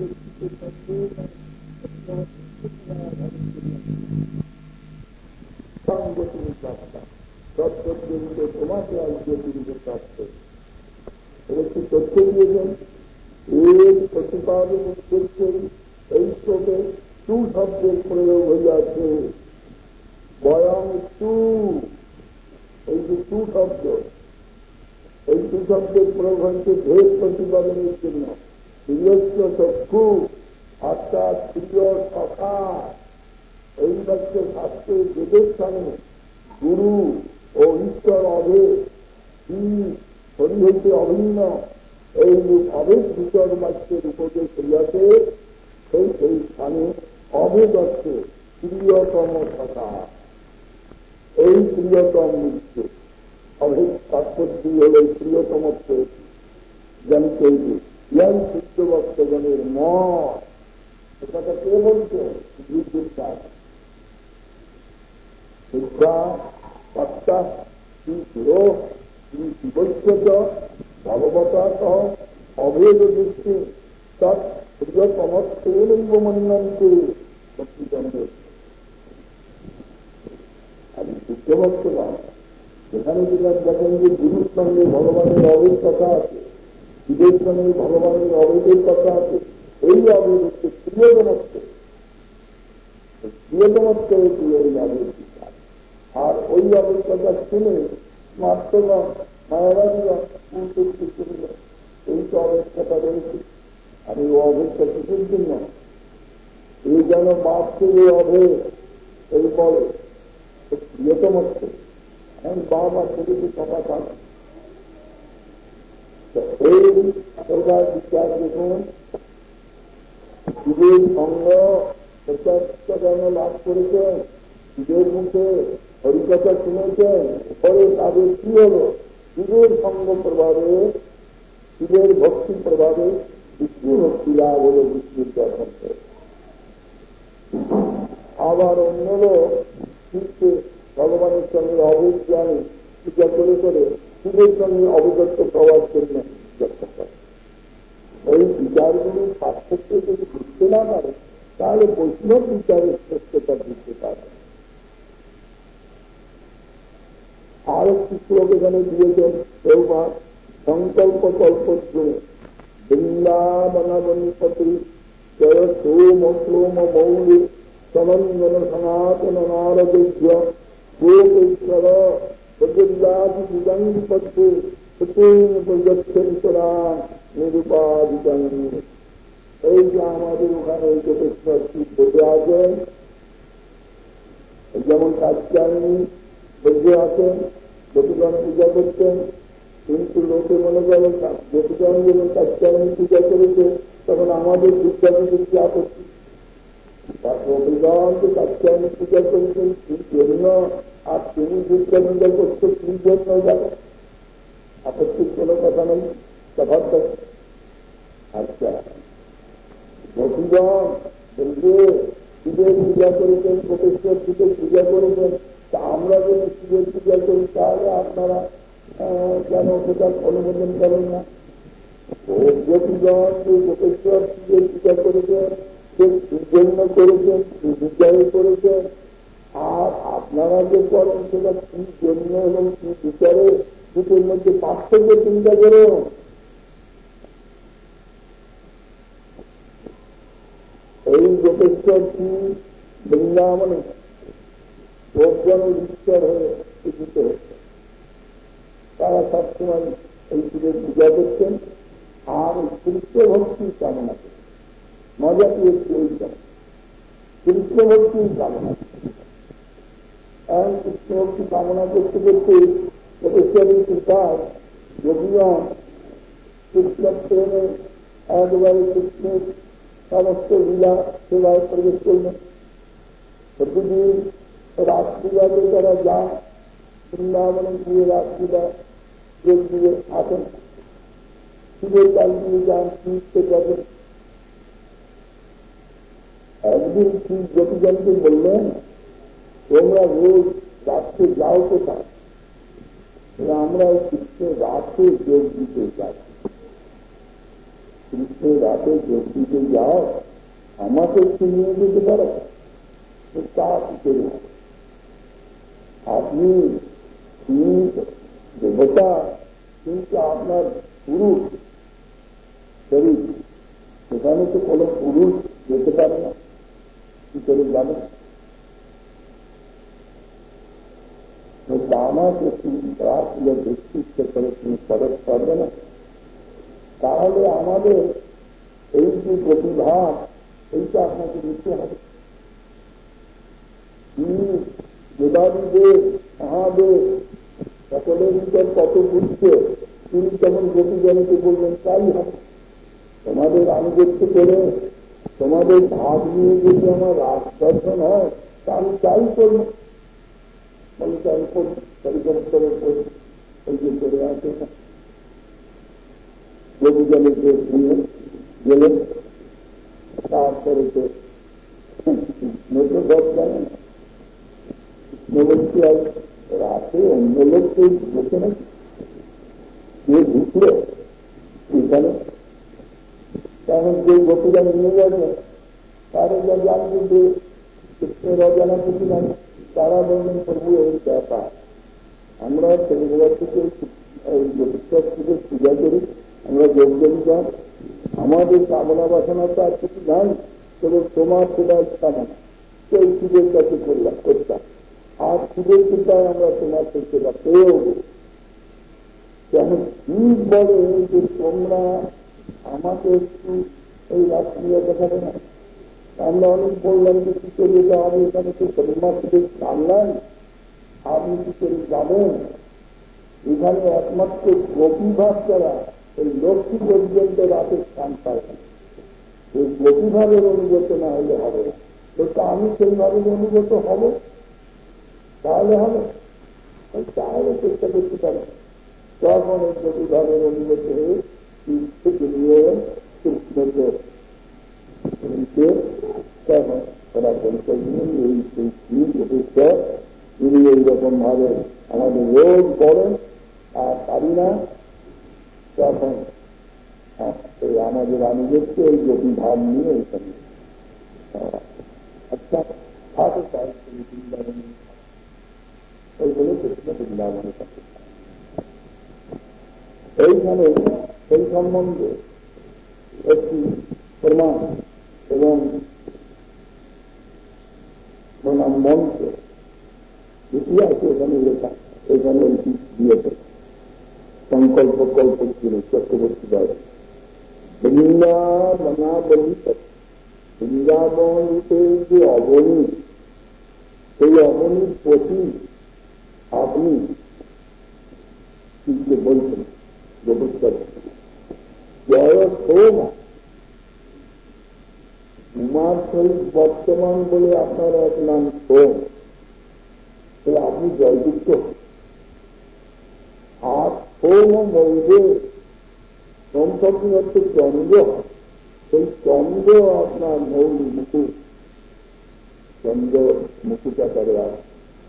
তত্ত্বকে তোমাকে আজকে দিতে প্রাপ্ত একটি তথ্য দিয়েছেন। এর প্রতিপাদন উদ্দেশ্যে এই শ্লোকে টু শব্দের প্রয়োগ হইয়াছে। বয়ং টু, এই যে টু শব্দ, এই টু শব্দের প্রয়োগ হচ্ছে ভেদ প্রতিপাদনের জন্য। প্রিয়স্য চক্ষু অর্থাৎ প্রিয় সখা, এই বাক্যে শাস্ত্রে বেদের স্থানে গুরু ও ঈশ্বর অভেদ, হরি হইতে অভিন্ন এই অভেদ বিচার বাক্যের উপদেশ হইয়াছে। সেই সেই স্থানে অভেদ অর্থে প্রিয়তম সখা, এই প্রিয়তম মৃত্যু অভেদ তাৎপর্য হল এই প্রিয়তমত্ব জানিতে হইবে। ইয়াই সিদ্ধ ভক্তগণের মত। এটা কে বলছে? বিদ্যুৎ শিক্ষা সত্তা শ্রী শিরো শ্রী শিবৈক্যত ভগবতা সহ অভেদ দৃষ্টি তৎ প্রিয়তমত্বেনৈব মন্যন্তে ভক্তিচন্দ্র। আমি সিদ্ধ ভক্তগণ সেখানে যেটা দেখেন যে গুরুর সঙ্গে ভগবানের অভেদ কথা আছে, শিবের সঙ্গে ভগবানের অভেদের কথা আছে। এই অভেদ হচ্ছে প্রিয়তমত্ব, প্রিয়তমত্ব হচ্ছে এই অভেদ। আর ওই অবস্থাটা শুনে মাত্রগণ মায়াবাদীগণ করিল, এই তো অবস্থাটা রয়েছে। আর এই অভেদটা কিসের জন্য? এই যেন বাপের এই অভেদ এই বলে প্রিয়তমত্ব। এখন বাবা ছেলেকে কথা থাকে এই সরকার বিচার দেখুন। শিবের সঙ্গ যেন লাভ করেছেন, শিবের মুখে হরিকথা শুনেছেন, পরে তাদের কি হল? শিবের সঙ্গ প্রভাবে, শিবের ভক্তি প্রভাবে বিষ্ণু ভক্তি লাভ হল বিষ্ণুর দর্শন করে। আবার অন্যরা শিবকে ভগবানের সঙ্গে অভেদ জ্ঞানে পূজা করে করে শিবের সঙ্গে অবগত পাওয়ার জন্য চেষ্টা করে। এই বিচারগুলির পার্থক্য যদি বুঝতে না পারে তাহলে বৈষ্ণব বিচারের শ্রেষ্ঠতা বুঝতে পারে। আর একটি শ্লোক এখানে দিয়েছেন প্রভুপাদ, সংকল্প কল্পদ্রুমে বৃন্দাবনাবনিপতি জয় সোম সোম মৌলি সমঞ্জন সনাতন নারদৈর্য গোপেশ্বর প্রজ্ঞাতি যুগাঙ্গিপত্রে সুতীন প্রযচ্ছরা নিরুপাধিকাং। এই যে আমাদের ওখানে এই গোপেশ্বর শিব বসে আছেন, যেমন কাচ্চায়নী বসে আছেন, গোপীগণ পূজা করতেন, কিন্তু লোকে মনে করে গোপীগণ যখন কাচ্চায়নী পূজা করেছে তখন আমাদের বিদ্যাপতি কি আপত্তি? গোপীগণ তো কাচ্চায়নী পূজা করেছেন কি জন্য, আর তিনি বিদ্যা পূজা করতে কি জন্য যাবে? আপত্তির কোনো কথা নেই। তফাৎ আচ্ছা, গোপীগণ বলছে শিবের পূজা করেছেন, গোপেশ্বর শিবের পূজা করেছেন, তা আমরা যদি শিবের পূজা করি তাহলে আপনারা কেন সেটা অনুমোদন করেন না? গোপীগণ যে গোপেশ্বর শিবের পূজা করেছেন সে জন্য করেছেন, বিচারে করেছেন, আর আপনারা যে করেন সেটা কি জন্য এবং কি বিচারে দুটোর মধ্যে পার্থক্য চিন্তা করুন। এই গোপেশ্বর কি বৃন্দাবনে ভগবানের ঈশ্বর হয়ে পূজিত হচ্ছে, তারা সবসময় এই শিবের পূজা করছেন আর কৃষ্ণ ভক্তির কামনা করছেন। মজা পেয়েছি ওই কৃষ্ণ ভক্তির কামনা কৃষ্ণ ভক্তি কামনা করতে করতে গোপেশ্বরের কৃপায় যোগীগণ কৃষ্ণ প্রেমে একবারে কৃষ্ণের সমস্ত লীলা সেবায় প্রবেশ করলেন। প্রতিদিন রাত্রিবাদে তারা যান, বৃন্দাবনে গিয়ে রাত্রিবা যোগ দিয়ে আসেন, শিবের কাল দিয়ে যান, শিবকে যাবেন। একদিন শিব গোপীগণকে বললেন, তোমরা রোজ রাত্রে যাও কোথায়? আমরা কৃষ্ণের রাতে যোগ দিতে যাই। কৃষ্ণের রাতে যোগ দিতে যাও, আমাকে একটু নিয়ে যেতে পারো? তা কি আপনি দেবতা, কিন্তু আপনার পুরুষ শরীর, সেখানে তো কোনো পুরুষ যেতে পারে না, কি করে যাবে? আমাকে রাত্রে দেখতে ইচ্ছে করে তুমি খরচ করবে না, তাহলে আমাদের এই যে প্রতিভাব এইটা আপনাকে দিতে হবে। দেবাদিদেব মহাদেব সকলের ভিতর কত বুঝছে, তিনি যেমন গোপীজনকে বললেন তাই হবে। তোমাদের আনুগত্য করে তোমাদের ভাব নিয়ে যদি আমার রাজ দর্শন হয় তা আমি চাই করবো, বলে চাই করি পরিকল্পনা করি, এই যে করে আসে না। গোপীজনকে নিয়ে গেলেন, তারপরে তো নতুন সব জানে না, রাতে অন্য লোক কেউ বসে নাকি কে ঢুকলো এখানে, তখন কেউ গোপীরা নিয়ে যাবে, তারা যা জানবে যে কৃষ্ণের অজানা কিছু জানে, তারা বলবেন প্রভু এই ব্যাপার, আমরা ছেলেবেলা থেকে এই গোপীশ্বর থেকে পূজা করি, আমরা যোগ করি, যান আমাদের কামনা বাসনা তো আর কিছু নাই, তবে তোমার সেটা কামনা সেই শিবের কাছে করলাম করতাম, আর শিবের কৃপায় আমরা তোমার সেবা পেয়েও যেমন শিব বলে যে তোমরা আমাকে একটু এই রাষ্ট্রীয় দেখাবে না। আমরা অনেক বললাম যে কি করে আমি এখানে তো ব্রহ্মা শিবের জানলাম, আপনি কি করে যাবেন? এখানে একমাত্র গোপীভাব ছাড়া এই লক্ষ্মী পর্যন্ত রাতের স্থান পায় না। এই গোপীভাবের অনুগত না হলে হবে না, তো আমি সেইভাবে অনুগত হব, তাহলে হবে, তাহলে চেষ্টা করতে পারে। তখন এই গোপীভাবের অনুগত হয়ে থেকে নিয়ে তারা পরিকল্পনা এই প্রতিষ্ঠা তিনি এইরকম ভাবে আমাদের রোজ করেন আর পারি না, তখন এই আমাদের আনুগত্য এই গতি ভাব নিয়ে এইখানে আচ্ছা থাকে তাই বৃন্দাবন এই বলে কৃষ্ণ বৃন্দাবনের কাছে এইখানে সেই সম্বন্ধে একটি প্রমাণ এবং প্রণাম মন্ত্র ইতিহাসে এখানে লেখা, এখানে দিয়েছে সংকল্প কল্প ছিল চক্রবর্তী দায় বৃন্দাবনা বলিত বৃন্দাবনতে যে অবনী, সেই অবনীর প্রতি আপনি শিখতে বলছেন জগৎকার জয় সোমা উমার সহিত বর্তমান বলে আপনার এক নাম সোম, তাহলে আপনি জয়যুক্ত। আর সোম মৌদে সোম শব্দ হচ্ছে চন্দ্র, সেই চন্দ্র আপনার মৌল মুকুট, চন্দ্র মুকুটাকারে আছে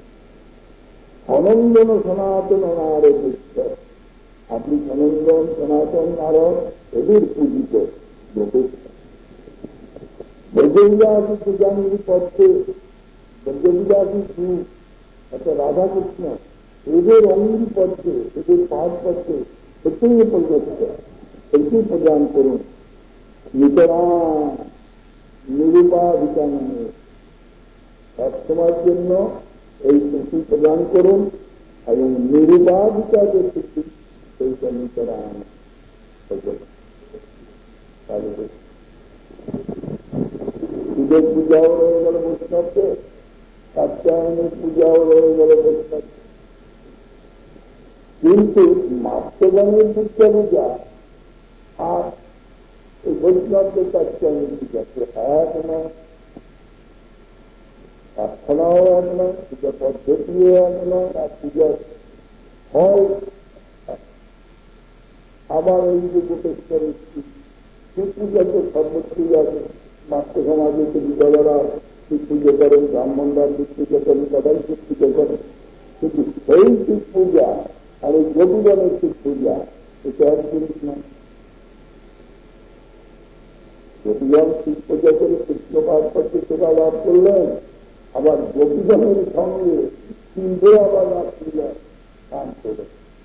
সনন্দন সনাতন নারদ ঈশ্বর, আপনি সনন্দন সনাতন নারদ এদের পূজিত লোকের ব্রজবিলাসী পূজাঙ্গী পথে ব্রজবিলাসী শিব অর্থাৎ রাধাকৃষ্ণ এদের অঙ্গি পথে এদের পাঠ পথে প্রত্যেকে পরিবর্তিত এটি প্রদান করুন নিতরাম নিরুপাধিকা নামে সবসময়ের জন্য এই শক্তি প্রদান করুন এবং নিরুপাধিকা যে শক্তি সেইটা নিতরাম শিবের পূজাও রয়ে গেল বৈষ্ণবকে, কাত্যায়নের পূজাও রয়ে গেল বৈষ্ণব, কিন্তু মাতৃগণের পূজা পূজা আর এই বৈষ্ণবদের কাত্যায়নের পূজা এক নয়, প্রার্থনাও এক নয়, পূজা পদ্ধতিও এক নয়, আর পূজার ফল আবার এই যে গোপেশ্বরের শিব পূজা তো সর্বত্রই আছে। মাতৃ সমাজে বিধবারা শিব পুজো করেন, ব্রাহ্মণরা শিব পুজো করেন, সবাই শিব পুজো করেন, কিন্তু সেই শিব পূজা আর এই গোপীগণের শিব পূজা এটা এক জিনিস নয়। গোপীগণ শিব পূজা করে কৃষ্ণ পাঠ করতে সেবা লাভ করলেন, আবার গোপীগণের সঙ্গে শিবে আবার লাভ করলেন কাম করে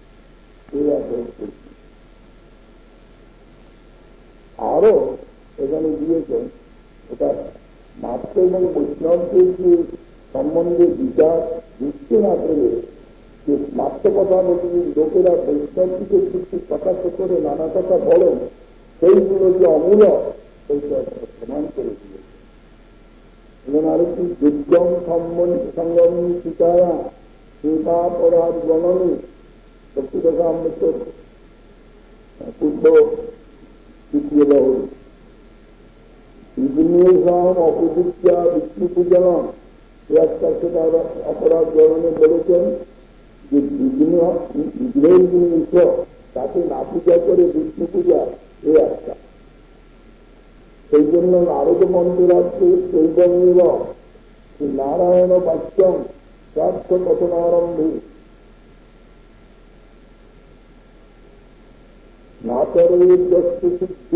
আরো এখানে দিয়েছেন এটা মাত্র এবং বৈষ্ণবদের যে সম্বন্ধে বিচার বুঝতে না পেলে যে মাত্র কথা বলতে লোকেরা বৈষ্ণবকে কিছু কথা করে নানা কথা বলেন, সেইগুলো যে অমূলক সেইটা প্রমাণ করে দিয়েছে। এবং আরেকটি দুর্গম সংগমী সীতারা সীতা পরাধ গণনী সত্যিকথা অমৃত পূর্ব তৃতীয় বহু বিঘ্নেশম অপবিদ্যা বিষ্ণু পূজনম একটা সেটা অপরাধ গণনে বলেছেন যে বিঘ্ন বিঘ্নের যিনি ঈশ্বর তাকে না পূজা করে বিষ্ণু পূজা এ একটা। সেই জন্য নারদ মন্দিরাত্রে শৈবমেব নারায়ণ বাচ্যম প্রার্থ কথনারম্ভে নাচরেদ্যস্তু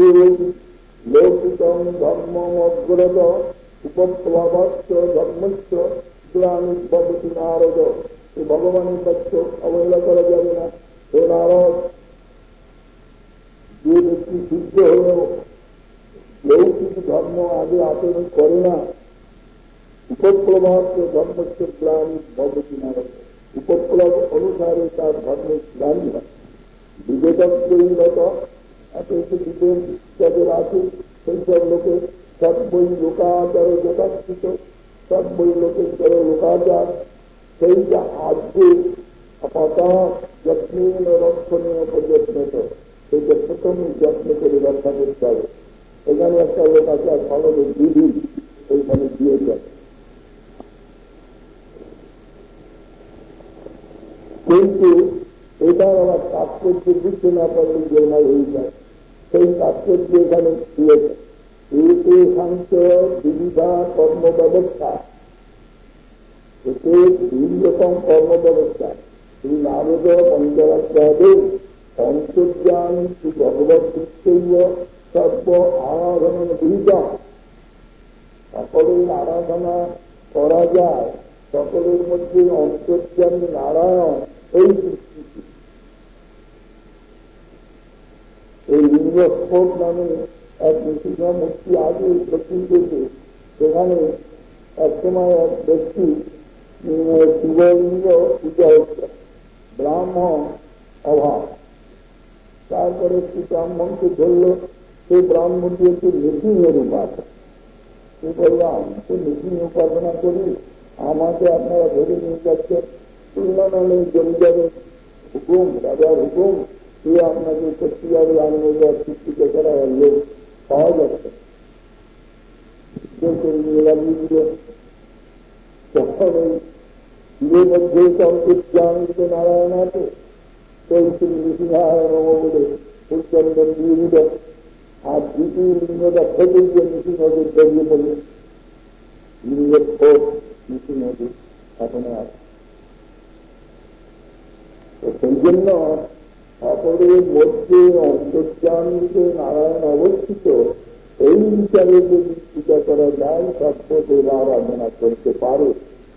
লৌকিকম ধর্মম অগ্রত উপপ্লবস্য ধর্মস্য গ্লানির্ভবতি নারদ। এই ভগবানের বাচ্য অবহেলা করা যাবে না। হে নারদ, যে ব্যক্তি সিদ্ধ হলেও লৌকিক ধর্ম আগে আচরণ করে না, উপপ্লবস্য ধর্মস্য গ্লানির্ভবতি নারদ, উপপ্লব অনুসারে তার ধর্মের গ্লানি হয়। বিবেকত এত বিবেক যাদের আছে সেই সব লোকের সব বই লোকাচারে যথাস্থিত, সব বই লোকের চর লোকাচার সেইটা আজকে আপাত যত্ন রক্ষণীয় পর্যত্নত সেইটা প্রথমে যত্ন করে রক্ষা করতে হবে। এখানে একটা লোকাচার পালনের বিধি সেইখানে দিয়েছে, কিন্তু এটা আবার তাৎপর্য বুঝতে না পারলে গোলমাল হয়ে যায়। সেই তাৎপর্য এখানে দিয়েছে। এতে শান্ত বিবিধা কর্ম ব্যবস্থা, এতে দুই রকম কর্ম ব্যবস্থা। শ্রী নারদ পঞ্চরাত্রাদের অন্তর্যান শ্রী ভগবত কৃষ্ণ সর্ব আরাধন বিহিত। সকলের আরাধনা করা যায়, সকলের মধ্যে অন্তর্যামী নারায়ণ এই দৃষ্টিটি। এই লিঙ্গস্ফোট নামে এক নৃসিংহ মূর্তি আগে দক্ষিণ দেশে, সেখানে এক সময় এক ব্যক্তি শিবলিঙ্গ পূজা হচ্ছে, ব্রাহ্মণ অভাব। তারপরে একটি ব্রাহ্মণকে ধরল, সেই ব্রাহ্মণটি একটি নৃসিংহের উপাসনা। সে বললাম, সে নৃসিংহ উপাসনা করি, আমাকে আপনারা ধরে নিয়ে যাচ্ছেন, তুলনা নামে জমি যাবে, হুকুম রাজার হুকুম, সে আপনাকে সত্যি যাবে, আনবে সৃষ্টিকে করা লোক পাওয়া যাচ্ছে। নিয়ে লাগিয়ে দিল। তখন এই শিবের মধ্যে অন্তর্যান দিতে নারায়ণ আছে, সেই শ্রী নৃসিংহায় নম বলে উচ্চারণ দিয়ে দিল। আর দ্বিতীয় লিঙ্গটা থেকে গিয়ে নৃসিংহদের বেরিয়ে পড়ল। লিঙ্গের খোঁজ নৃসিংহদের এখনো আছে। সেই জন্য অপরের মধ্যে অন্তর্যান দিতে নারায়ণ অবস্থিত, এই বিচারে যদি পূজা করা যায়, সর্বদেব আরাধনা করতে পারে।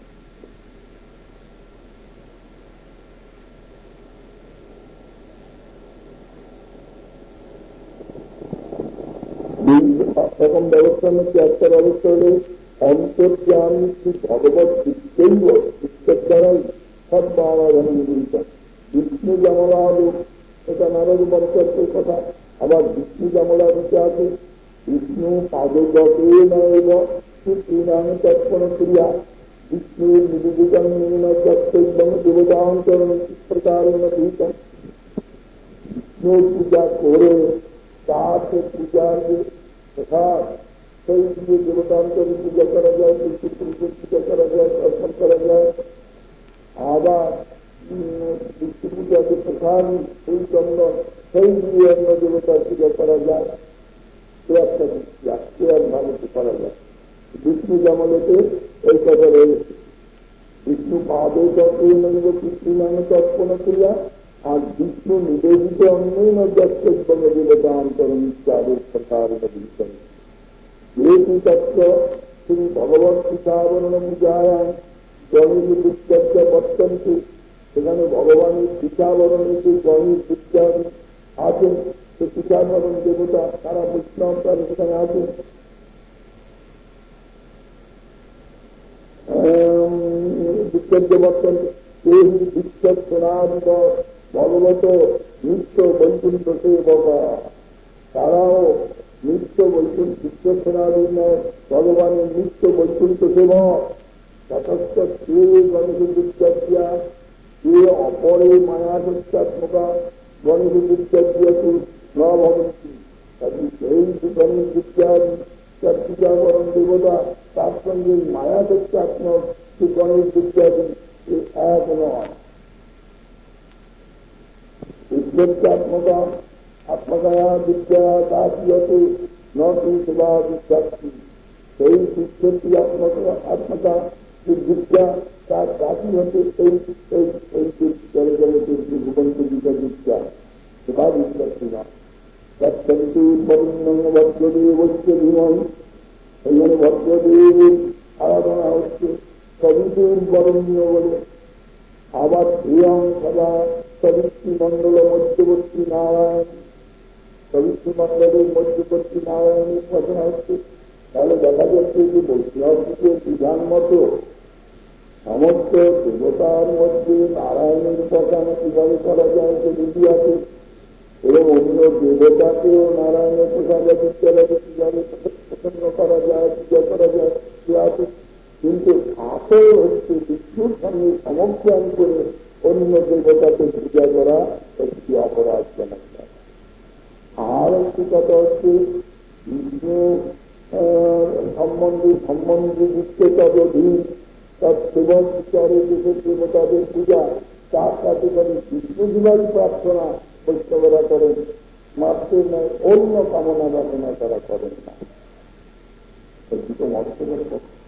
এরকম ব্যবস্থা মধ্যে একটা ব্যবস্থা হলে অন্তর্যান ভগবত বিদ্যৈব, বিদ্যের দ্বারাই সর্ব আরাধনা নিহিত। বিষ্ণু যমলারূপ, এটা নারদ বংশের কথা। আবার বিষ্ণু যমলারূপে আছে বিষ্ণু পাদগতে নৈব শ্রীনামে তৎপণ ক্রিয়া বিষ্ণু নিবেদিতং তৎসৈবং দেবতান্তরণ প্রকারেণ ভীতম। বিষ্ণু পূজা করে তাকে পূজার যে প্রসাদ, সেই দিয়ে দেবতান্তরে পূজা করা যায়, পিতৃপুরুষের পূজা করা যায়, দর্শন করা যায়। আবার বিষ্ণু পূজার যে প্রধান সেই জন্য সেই দিয়ে অন্য দেবতার পূজা করা যায়। সে একটা পূজা, সে এক ভাবে করা যায়। বিষ্ণু যেমনতে এই কথা রয়েছে, বিষ্ণু পাদে তৎনৈব কৃষ্ণ নামে তৎপণ ক্রিয়া, আর বিষ্ণু নিবেদিত অন্যই নৈবং দেবতান্তরণ ইত্যাদি প্রকার যেহেতু তত্ত্ব শ্রী ভগবত পিতাবরণ পূজায় গণিত বিদ্যা বর্তন্তে, সেখানে ভগবানের পিতাবরণে যে গণিত ইত্যাদি আছেন, সে পিতাবরণ দেবতা তারা বৈষ্ণব, তারা সেখানে আছেন। বিদ্যা বর্তন্তে সেই বিদ্যা সোনাদিব ভগবত নিত্য বৈকুণ্ঠ সেবকা, তারাও নিত্য বৈকুণ্ঠ নিত্য সোনাদিন ভগবানের নিত্য বৈকুণ্ঠ সেবক। যথেষ্ট সে গণেশ বিদ্যা, সে অপরে মায়া সত্যাত্মকা গণেশ বিদ্যাদিয়াতু ন ভবন্তি। সেই গণেশ বিদ্যাদি পূজাকরণ দেবতা, তার সঙ্গে মায়া সত্যাত্মক সে গণেশ বিদ্যাদি এক নয়। বিদ্যাত্মকা আত্মকায়া বিদ্যা দাসীয়তে নতুন সেবা বিদ্যার্থী। সেই বিদ্যুৎ আত্মকা আত্মকা যে বিদ্যা তার দাসী হতে এই জলে জলে ভুবন্ত বিদ্যা বিদ্যা সেবা বিদ্যার্থী না। তৎসন্তু বরুণ্য ভদ্রদেবস্য ধীমহি, এইখানে ভদ্রদেবের আরাধনা হচ্ছে সবিতুর বরণ্য বলে। আবার প্রিয়ং সদা সবিত্রী মণ্ডল মধ্যবর্তী নারায়ণ, সবিত্রী মণ্ডলের মধ্যবর্তী নারায়ণের উপাসনা হচ্ছে। তাহলে দেখা যাচ্ছে যে বৈষ্ণবের বিধান মতো সমস্ত দেবতার মধ্যে নারায়ণের উপাসনা কিভাবে করা যায় সে বিধি আছে, এবং অন্য দেবতাকেও নারায়ণের প্রসাদে বিদ্যালয়ে কিভাবে প্রসন্ন করা যায়, পূজা করা যায় সে আছে। কিন্তু আসল হচ্ছে বিষ্ণুর সঙ্গে সমজ্ঞান করে অন্য দেবতাকে পূজা করা একটি অপরাধ জনক। আর একটি কথা হচ্ছে বিষ্ণু সম্বন্ধে সম্বন্ধে বিশ্বতদধীন তার সেবক বিচারে দেশের দেবতাদের পূজা, তার সাথে করে বিষ্ণু জীবাই প্রার্থনা বৈষ্ণবরা করেন। মাত্র নয়, অন্য কামনা বাসনা তারা করেন না। দুটো মতের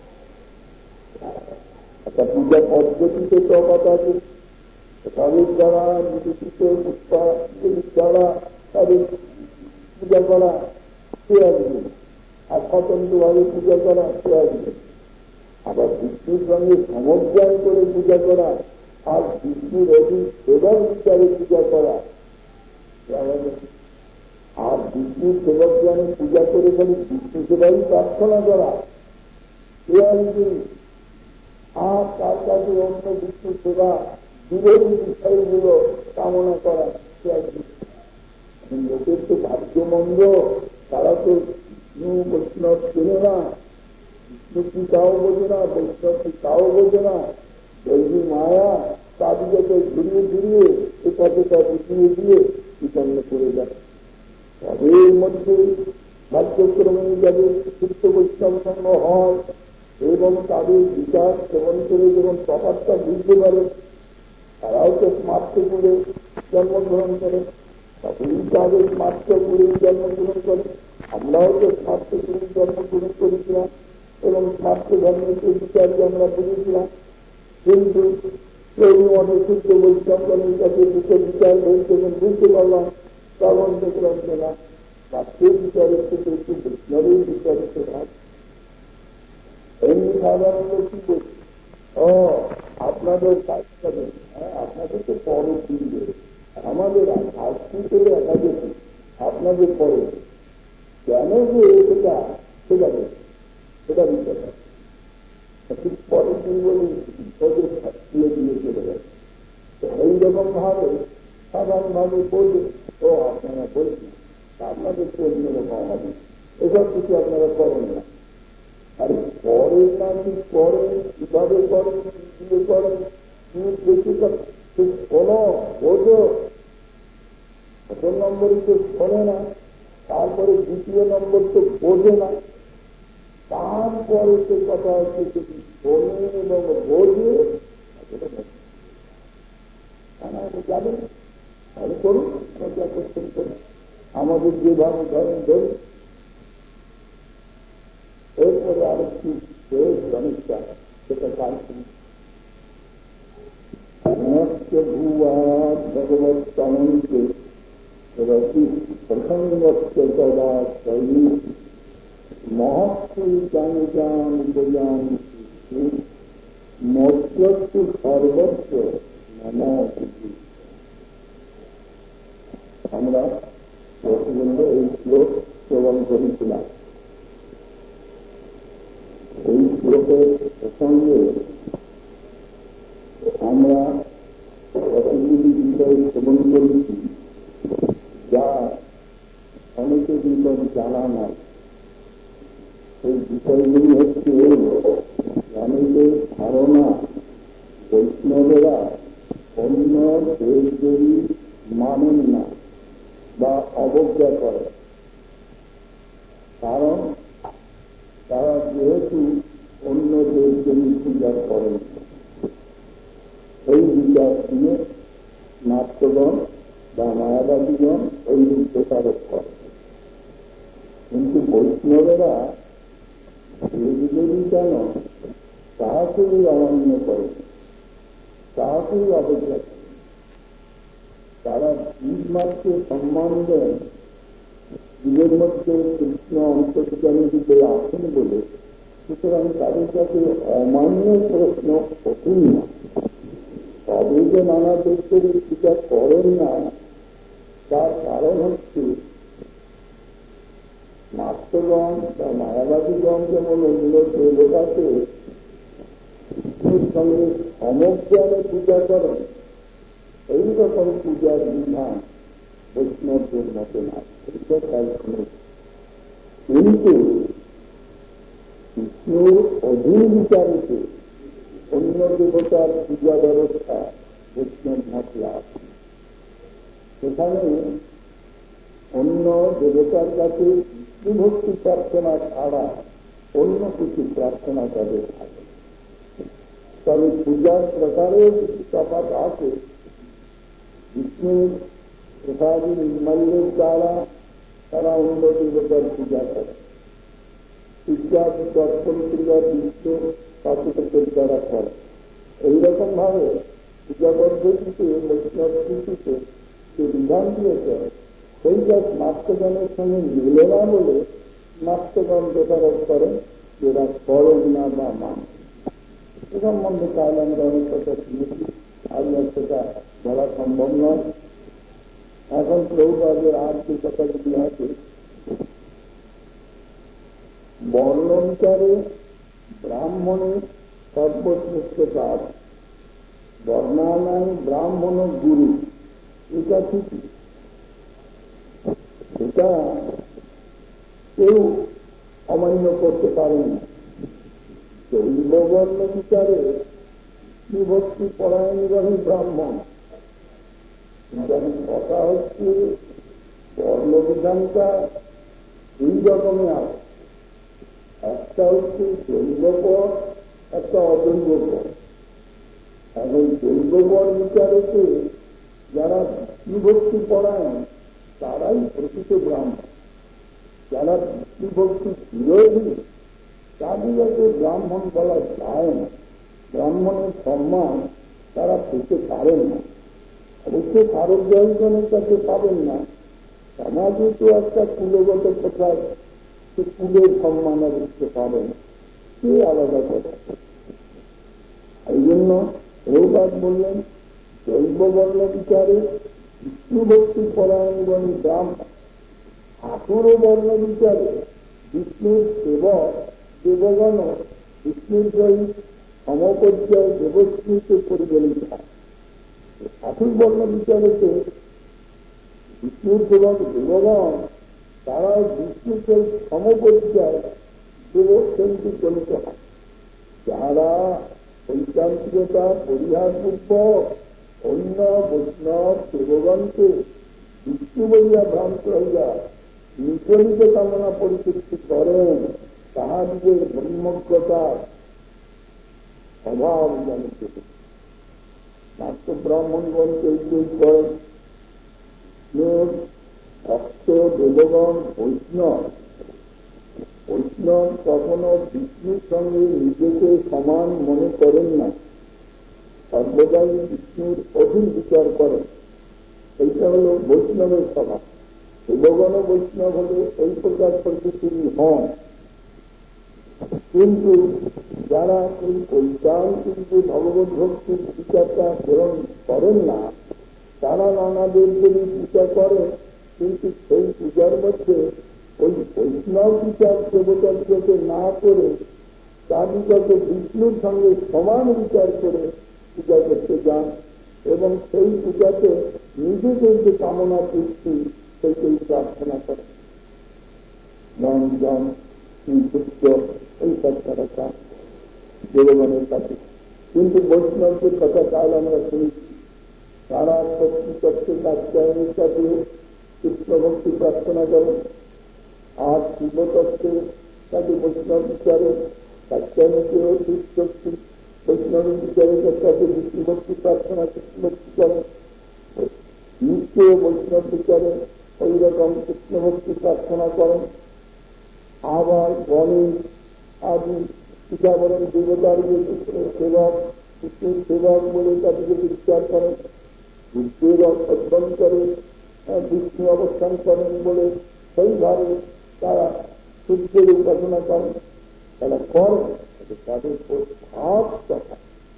একটা পূজা পদ্ধতিতে তফাৎ আছে। তাদের দ্বারা নিবেদিত পুষ্পাঞ্জলি দ্বারা তাদের পূজা করা সে আসবে, আর স্বতন্ত্রভাবে পূজা করা সে আসবে। আবার বিষ্ণুর সঙ্গে সমজ্ঞান করে পূজা করা আর বিষ্ণুর অধিক সেবক বিচারে পূজা করা, আর বিষ্ণুর সেবক জ্ঞানে পূজা করে খালি বিষ্ণু সেবাই প্রার্থনা করা সে আসবে। আর তার কাছে অন্য বিষ্ণু সেবা বিরোধী বিষয়গুলো কামনা করা সে আসবে। লোকের তো ভাগ্যমন্দ, তারা তো বিষ্ণু বৈষ্ণব চেনে না, বিষ্ণু কি তাও বোঝে না, বৈষ্ণব কি তাও বোঝে না। দৈবী মায়া তাদেরকে ঘুরিয়ে ঘুরিয়ে এ কথাটা বুঝিয়ে দিয়ে বিপন্ন করে যায়। তাদের মধ্যে ভাগ্যক্রমে যাদের শুদ্ধ বৈষ্ণব সঙ্গ হয় এবং তাদের বিচার সেবন করে যখন তফাৎটা বুঝতে পারে, তারাও তো স্মার্ট করে জন্মগ্রহণ করে, তখনই তাদের স্মার্ট করে জন্মগ্রহণ করে। আমরাও তো স্মার্ট করে জন্মগ্রহণ করেছিলাম এবং স্মার্ট ধর্মের বিচারকে আমরা বুঝেছিলাম, কিন্তু এই মনে শুদ্ধ বৈষ্ণবের কাছে দুটো বিচার হয়েছে বুঝতে পারলাম, তখন দেখলাম যে না, বাক্যের বিচারের থেকে একটু বৈষ্ণবের বিচারের ভাব। এমনি সাধারণ লোক কি করছে, ও আপনাদের কাজ করেন, আপনাদের তো পরে কিনবে, আমাদের আজকে করে একাদশী আপনাদের পরে কেন যে সেটা সেটা সেটা বিচার ঠিক পরের দিন বলে ওদের দিয়ে দিয়ে চলে যাচ্ছে। এইরকম ভাবে সাধারণ ভাবে বলবে, ও আপনারা বলছেন আপনাদের তো অন্যরকম হবে, এসব কিছু আপনারা করেন না। আরে করেন না কি করেন, কিভাবে করেন, দিয়ে করেন, কি বেশি শোনো বোঝো। প্রথম নম্বরই তো শোনে না, তারপরে দ্বিতীয় নম্বর তো বোঝে না, তারপরে সে কথা হচ্ছে যদি শোনে এবং বোঝে যাবেন তাহলে করুন, যা করছেন করুন, আমাদের যেভাবে ধরেন ধরুন। এরপরে আরেকটি শেষ সমস্যা, সেটা কালকে ভগবত তমনকে প্রসঙ্গস্য সদা শৈলী মহত্তু জানিজান উপজান মধ্যস্তু সর্বস্ব নম। আমরা প্রতিবন্ধ এই শ্লোক শ্রবণ করেছিলাম। এই শ্লোকের প্রসঙ্গে আমরা কতগুলি বিষয় শ্রবণ করেছি যা অনেকের নিকট জানা নাই। সেই বিষয়গুলি হচ্ছে অনেকের ধারণা বৈষ্ণবেরা অন্য দেবদেবী মানেন না বা অবজ্ঞা করে, কারণ তারা যেহেতু অন্য দেবদেবী পূজা করেন। এই বিচার শুনে নাট্যগণ বা মায়াবাদীগণ ওই দোষারোপ করে। কিন্তু বৈষ্ণবেরা দেবদেবী কেন তাহাকেই অমান্য করেন, তাহাকেই অবজ্ঞা করেন। তারা জীবমাত্রকে সম্মান দেন, জীবের মধ্যে কৃষ্ণ অন্তর্জামী রূপে আসেন বলে। সুতরাং তাদের কাছে অমান্য প্রশ্ন কঠিন না। তবে যে নানা দেশের পূজা করেন না, তার কারণ হচ্ছে নাট্যগণ বা মায়াবাদীগণ যেমন অন্য দেবতাকে কৃষ্ণের সঙ্গে সমজ্ঞানে পূজা করেন, এইরকম পূজার বিধান বৈষ্ণবদের মতে না। কিন্তু বিষ্ণুর অধীন বিচারিতে অন্য দেবতার পূজা ব্যবস্থা বৈষ্ণব মতে আছে। সেখানে অন্য দেবতার কাছে বিভক্তি প্রার্থনা ছাড়া অন্য কিছু প্রার্থনা তাদের থাকে। তবে পূজার প্রকারেও কিছু তফাৎ আছে। বিষ্ণুর প্রসাদী নির্মাল্যের দ্বারা তারা অন্য দেবতার পূজা করে। ইত্যাদি তৎপরিক্রিয়া বিশ্ব পাঠকের দ্বারা করে। এইরকম ভাবে পূজা পদ্ধতিতে বৈষ্ণব স্মৃতিতে যে বিধান দিয়েছে সেইটা নাট্যগণের সঙ্গে মিলে না বলে নাট্যগণ দোষারোপ করেন যেটা করেন না বা মান। এ সম্বন্ধে কাল আমরা অনেক কথা শুনেছি, আজ আর সেটা বলা সম্ভব নয়। এখন প্রভুপাদের আর যে কথাগুলি আছে, বর্ণবিচারে ব্রাহ্মণের সর্বশ্রেষ্ঠ কাজ, বর্ণানায় ব্রাহ্মণ গুরু, এটা ঠিকই। এটা কেউ অমান্য করতে পারেন না। জৈববর্ণ বিচারে বিভক্তি পরায়ণগণী ব্রাহ্মণ। কথা হচ্ছে বর্ণবিধানটা দুই রকমের আছে, একটা হচ্ছে জৈবপর, একটা অজৈবপর। এখন জৈবপর বিচারেতে যারা বিভক্তি পরায়ণ তারাই প্রকৃত ব্রাহ্মণ। যারা বিভক্তি বিরোধী তাদেরকে ব্রাহ্মণ বলা যায় না। ব্রাহ্মণের সম্মান তারা পেতে পারেন না। অবশ্য ভারত জয়জনের কাছে পাবেন না। সমাজে তো একটা কুলগত কোথায় সে কুলের সম্মান অবশ্য পাবেন, সে আলাদা কথা। এই জন্য প্রভুপাদ বললেন জৈববর্ণ বিচারে বিষ্ণুভক্তি পরায়ণগণী ব্রাহ্মণ, ঠাকুর বর্ণ বিচারে বিষ্ণুর সেবক দেবগণ বিষ্ণুর সহিত সমপর্যায় দেবস্মৃতি পরিগণিত হয়। ঠাকুর বর্ণ বিচারেতে বিষ্ণুর সেবক দেবগণ তারা বিষ্ণুর সহিত সমপর্যায় দেবস্মৃতি গণিত হয়। যারা ঐকান্তিকতা পরিহারপূর্বক অন্য বৈষ্ণব দেবগণকে বিষ্ণু বলিয়া ভ্রান্ত হইয়া নিজ নিজ কামনা পরিতৃপ্তি করেন, তাহাদের ব্রহ্মজ্ঞতার অভাব জানিতে। নাট্য ব্রাহ্মণগণকে উদ্যোগ করেন ভক্ত দেবগণ বৈষ্ণব। বৈষ্ণব কখনো বিষ্ণুর সঙ্গে নিজেকে সমান মনে করেন না, সর্বদাই বিষ্ণুর অধীন বিচার করেন। এইটা হল বৈষ্ণবের স্বভাব। দেবগণ বৈষ্ণব হলে এই প্রকার প্রকৃতির হন। কিন্তু যারা এই ঐকান্তিক যে ভগবত ভক্তির বিচারটা গ্রহণ করেন না, তারা নানা দেবদেবীর পূজা করে, কিন্তু সেই পূজার মধ্যে ওই বৈষ্ণব বিচার দেবতাদিগকে না করে তাদিগকে বিষ্ণুর সঙ্গে সমান বিচার করে পূজা করতে যান এবং সেই পূজাতে নিজেদের যে কামনা তৃপ্তি সেইটাই প্রার্থনা করে। জন জন পুত্র এইসব তারা চান দেবগণের কাছে। কিন্তু বৈষ্ণবদের কথা কাল আমরা শুনেছি, তারা শক্তি তত্ত্বের কাত্যায়নের কাছে কৃষ্ণ ভক্তি প্রার্থনা করেন, আর শিবতত্ত্বের কাছে বৈষ্ণব বিচারে কাত্যায়নকেও শক্তি, বৈষ্ণবের বিচারের কাছে বিষ্ণু ভক্তি প্রার্থনা কৃষ্ণ ভক্তি করেন। নিত্য বৈষ্ণব বিচারে ওই রকম কৃষ্ণ ভক্তি প্রার্থনা করেন। আবার গণেশ আদি পিতাবরণ দেবতার সেবক বিষ্ণুর সেবক বলে তাদেরকে বিচার করেন। সূর্যের অভ্যন্তরে বিষ্ণু অবস্থান করেন বলে সেইভাবে তারা সূর্যের উপাসনা করেন। তারা করেন, তাদের ভাব তফাৎ,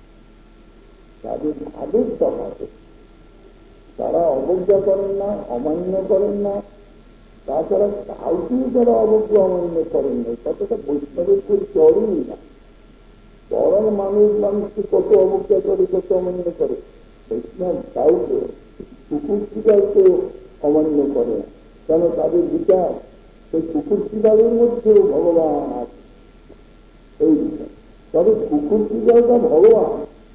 তাদের ভাবের তফাৎ। তারা অবজ্ঞা করেন না, অমান্য করেন না। তাছাড়া কাউকেই তারা অবজ্ঞা অমান্য করেন না, কতটা বৈষ্ণবের চড়ই না। বরং মানুষ মানুষকে কত অবজ্ঞা করে, কত অমান্য করে। বৈষ্ণব কাউকে কুকুর শিকারকেও অমান্য করে না, কেন তাদের বিচার সেই কুকুর শিকারের মধ্যেও ভগবান আছে। এই বিচার তবে কুকুর শিকারটা ভগবান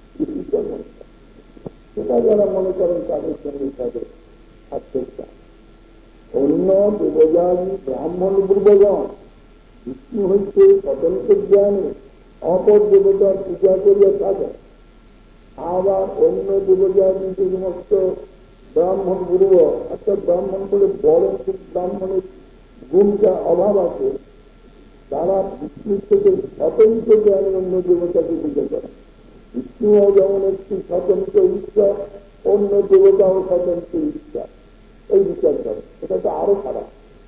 সেটা যারা মনে করেন তাদের সঙ্গে তাদের আত্মীয়তা। অন্য দেবজানী ব্রাহ্মণ পূর্বগণ বিষ্ণু হইতে স্বতন্ত্র জ্ঞানে অপর দেবতার পূজা করিয়া থাকে। আবার অন্য দেবজানী যে সমস্ত ব্রাহ্মণ গুরু একটা ব্রাহ্মণ বলে বড় ব্রাহ্মণের গুণটা অভাব আছে, তারা বিষ্ণুর থেকে স্বতন্ত্র জ্ঞানে অন্য দেবতাকে পুজো করে। বিষ্ণুও যেমন একটি স্বতন্ত্র ঈশ্বর, অন্য দেবতাও স্বতন্ত্র ঈশ্বর, এই বিচার করে। এটা তো আরো খারাপ।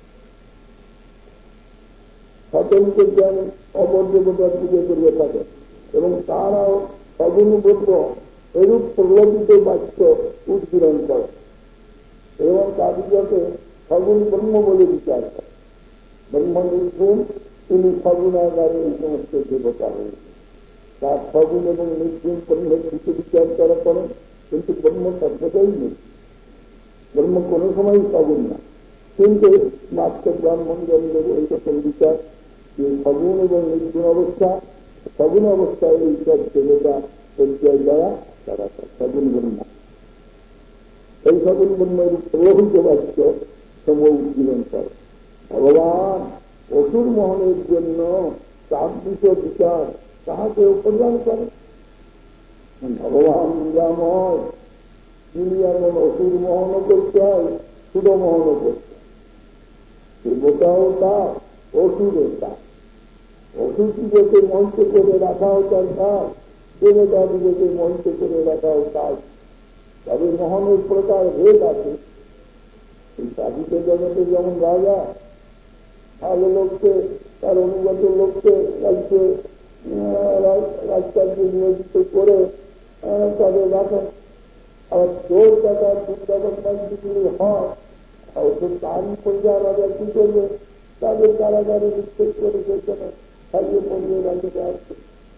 স্বতন্ত্র জ্ঞান অপর দেবতার পুজো করিয়ে থাকে এবং তারাও সগুণবোধ এরূপ প্রলোভিত বাক্য উদ্গীরণ করে এবং তাদেরকে সগুণ ব্রহ্ম বলে বিচার করে। ব্রহ্ম নির্গুণ, তিনি সগুণাগারে এই সমস্ত দেবতা হয়েছে। তার সগুণ এবং নির্গুণ ব্রহ্মের দিকে বিচার করা করেন, কিন্তু ব্রহ্ম সভ্যতাই নেই। ব্রহ্ম কোনো সময় সগুণ না, কিন্তু মাত্র ব্রাহ্মণ জন্মের এই রকম বিচার যে সগুণ এবং নির্গুণ অবস্থা, সগুণ অবস্থায় এই সব দেবতা পরিচয় দ্বারা তারা সগুণ ব্রহ্ম। এই সগুণ ব্রহ্মের প্রলোভিত বাক্য সময় উদ্গীরণ করে। ভগবান অসুর মোহনের জন্য চাকরিত বিচার তাহাকে প্রদান করে। ভগবান নিরাময়, তিনি এমন অসুর মোহনও করতে হয়, সুর মোহনও করতে হয়। দেবতাও তার, অসুরও তার। অসুরদিগকে মঞ্চ করে রাখাও তার কাজ, দেবতাদিগকে মঞ্চ করে রাখাও কাজ। তবে মোহনের প্রকার ভেদ আছে। এই সাধিত জগতে যেমন রাজা ভালো লোককে, তার অনুগত লোককে রাজ্যে রাজকার্যে নিয়োজিত করে তাদের রাখেন। আবার চোর টাকা দুর্গাবন্ধান যদি হয়, তারই পর্যায়ে রাজা কি করবে, তাদের কারাগারে নিক্ষেপ করে সেখানে খাইয়ে পড়িয়ে রাজ্যে আসছে।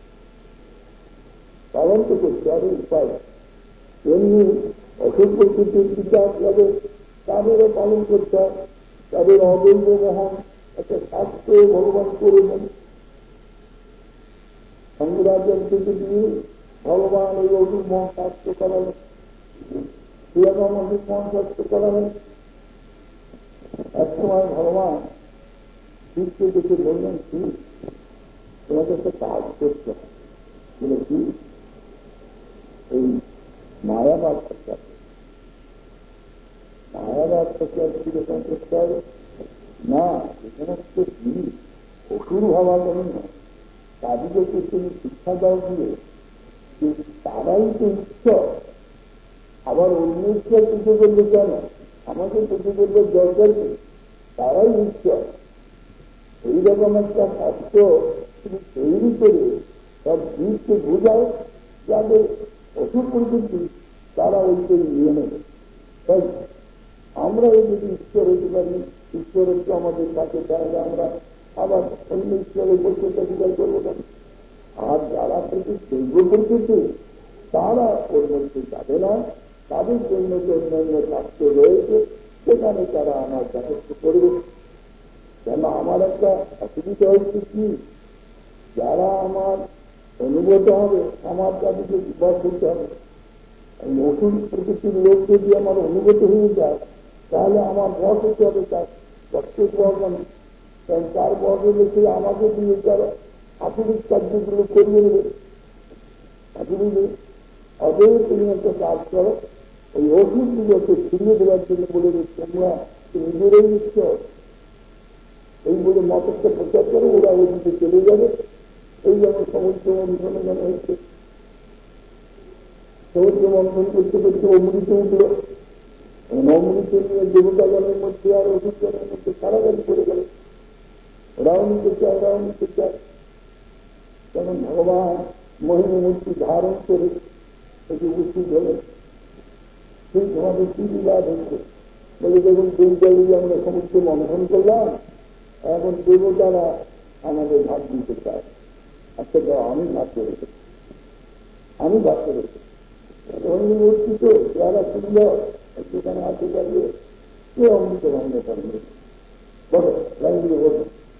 পালন তো করছে আরো উপায়। এমনি অসুখ প্রকৃতির বিচার যাদের, তাদেরও পালন করতে হয়। তাদের অদৈব মোহন একটা শাস্ত্র ভগবান করে দেন। সংগ্রাজন থেকে দিয়ে ভগবান এই অদৈব মোহন শাস্ত্র করালেন, সেরকম অদৈব মোহন শাস্ত্র করালেন। এক সময় ভগবান শিবকে দেখে বললেন, শিব তোমাকে একটা কাজ করতে হয়। বলে কি? এই মায়াবাদ প্রচার, মায়াবাদ প্রচার কিরকম করতে হবে না, যে সমস্ত জীব অসুর ভাবা করেন না, তাদেরকে তুমি শিক্ষা দাও দিয়ে যে তারাই তো ঈশ্বর। আবার অন্য ঈশ্বর পুজো করলে কেন, আমাকে পুজো করলে দরকার নেই, তারাই ঈশ্বর। এইরকম একটা শাস্ত্র তুমি তৈরি করে সব জীবকে বোঝাও, যাদের অসুর প্রকৃতি তারা ওইটাই নিয়ে নেবে। তাই আমরা এই যদি ঈশ্বর হতে পারি, ঈশ্বর হচ্ছে আমাদের কাছে, তাহলে আমরা আবার অন্য ঈশ্বরের বসে স্বীকার করবো না। আর যারা প্রতি দৈব প্রকৃতি তারা ওর মধ্যে যাবে না, তাদের জন্য যে অন্যান্য শাস্ত্র রয়েছে সেখানে তারা আমার যথেষ্ট করবে। কেন আমার একটা অসুবিধা হচ্ছে কি, যারা আমার অনুগত হবে আমার তাদেরকে বস হতে হবে। নতুন প্রকৃতির লোক যদি আমার অনুগত হয়ে যায় তাহলে আমার বস হতে হবে, তার প্রত্যেক বর্গন। কারণ তার বর্গ দেখে আমাকে দিয়ে যারা আধুনিক কার্যগুলো করিয়ে নেবে। আধুনিক অদয় তুমি একটা কাজ করো, ওই অসুরগুলোকে ফিরিয়ে দেওয়ার জন্য বলে তোমরা নিজেরাই নিচ্ছ, এই বলে মতকে প্রচার করো, ওরা ওদিকে চলে যাবে। এই যেমন সমুদ্র মন্থনে যেন হচ্ছে, সমুদ্র মন্থন করতে করতে অমৃত উঠল, অমৃত নিয়ে দেবতাগণের মধ্যে আর অভিজ্ঞানের মধ্যে কারাগারি করে গেল। ওরাও নিতে চায়, ওরাও নিতে চায়। কারণ ভগবান মহিমূর্তি ধারণ করে এটি উপস্থিত হলে সেই তোমাদের কি বিবাদ হচ্ছে বলে, দেখুন দুই জায়গায় আমরা সমুদ্র মন্থন করলাম, এখন দেবতারা আমাদের ভাগ দিতে চায়। আচ্ছা আমি ভাগ করেছি, আমি ভাগ করেছি মূর্তি তো যারা সুন্দর সেখানে আসতে পারবে, কে অমৃত ভঙ্গ করবে বলো, লাইন দিয়ে বলো,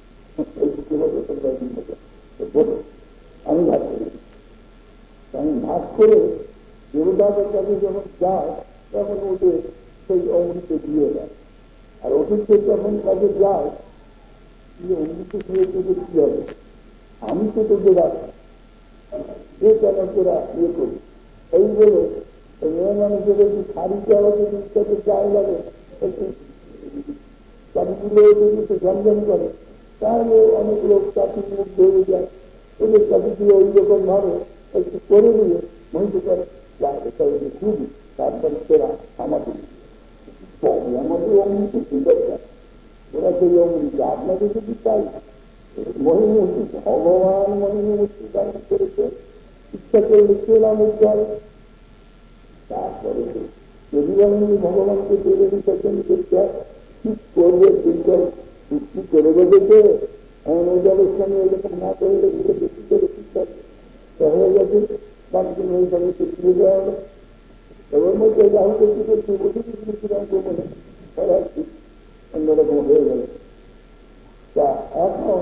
বলো আমি ভাগ করেছি। আমি ভাগ করে দেবতাদের কাছে যখন যায় তখন ওদের সেই অমৃত দিয়ে দেয়। আর ওষুধের যখন কাছে যায় অমৃত খেয়ে তোদের কি হবে, আমি তো তোদের রাখি, যে কেন তোরা ইয়ে করি। এই বলে মেয়ে মানুষের একটু শাড়িটা যদি ইচ্ছাতে চায় লাগে একটু শাড়িগুলো যদি একটু ঝনঝন করে তাহলে অনেক লোক চাকরির মুখ ধরে যায়। ওদের চাকরিগুলো ওই রকম ভাবে একটু করে দিয়ে মহিলা করে খুবই তারপরে তোরা আমাদের আমাদের অমৃত কি দরকার, ওরা সেই অমৃত আপনাকে যদি চাই মহিমূর্তি ভগবান মহিমূর্তি দান করেছে, ইচ্ছা করলে কেলাম উদ্ধার। তারপরে যদি বলেন ভগবানকে পেরে দিচ্ছেন করতে ঠিক করবে দিনটা চুক্তি করে বসেছে এমন ওই ব্যবস্থানে এরকম না করলে বেশি করে ঠিকঠাক হয়ে গেছে বাকিদিন ওইভাবে চুক্তি দেওয়া হবে। এবার মধ্যে যা হতে কি করছি বসে দিচ্ছিলাম বলে তারা ঠিক অন্যরকম হয়ে গেল। তা এখন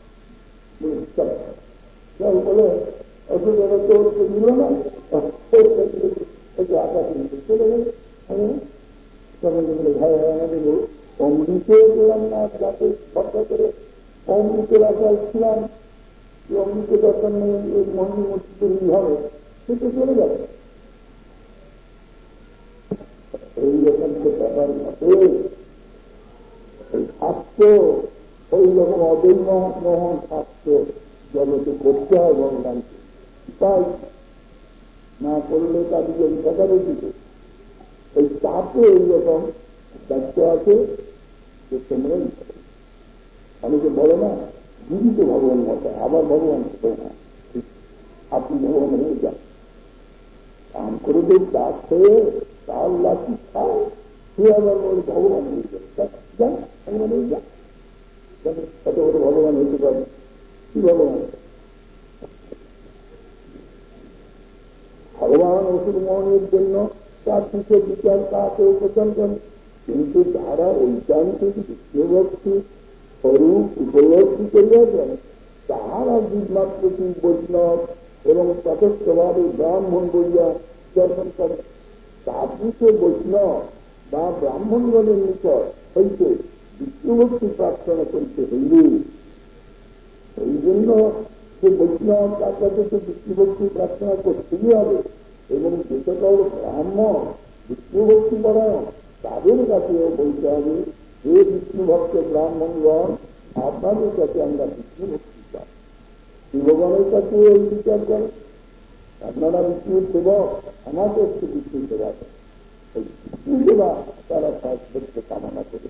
বলে অসুবিধা তো দিল না আকাশ চলে গেল। ভাই আমাদের অমৃতে দিলাম না যাতে ভরসা করে অমৃতের আশায় ছিলাম, অমৃত দর্শন নেই এই মন্দির মসজিদের হবে সেটা চলে গেল। এইরকম তো ব্যাপার মতে এই শাস্ত্র ওই রকম অদৈব মহান শাস্ত্র জগতে করতে হয় ভগবানকে, তাই না করলে তাদেরকে দেখাবে দিতে এই তাতে এইরকম দায়িত্ব আছে যে তোমরা অনেকে বলে না দিদি তো ভগবান মতো আবার ভগবান না আপনি ভগবান হয়ে যান কাম করে দেব দাস হয়ে তার লাঠি খায় সে আবার ওই ভগবান হয়ে যান ভগবান হয়ে যান কত বড় ভগবান হইতে পারে কি ভগবান ভগবান অসুর মোহনের জন্য তার পিছিয়ে বিচার তাকে উপচার করে, কিন্তু যারা ঐকান্তিক বিষ্ণুভক্তি স্বরূপ উপলব্ধি করিয়া যায় তাহারা বিমাত্র বৈষ্ণব এবং তথস্থভাবে ব্রাহ্মণ বইয়া দর্শন করে। তার পিছিয়ে বৈষ্ণব বা ব্রাহ্মণগণের নিকট হইতে বিষ্ণুভক্তি প্রার্থনা করিতে হইবে। এই জন্য যে বৈষ্ণব তার কাছে তো বিষ্ণুভক্তি প্রার্থনা করতেই হবে এবং যে সকল ব্রাহ্মণ বিষ্ণুভক্তি পরায়ণ তাদের কাছেও বলতে হবে যে বিষ্ণুভক্ত ব্রাহ্মণগণ আপনাদের কাছে আমরা বিষ্ণুভক্তি চাই। শিবগণের কাছে এই বিচার করেন আপনারা বিষ্ণুর সেবক আমাকে একটু বিষ্ণু সেবা করেন, এই বিষ্ণু সেবা তারা সাহায্য কামনা করে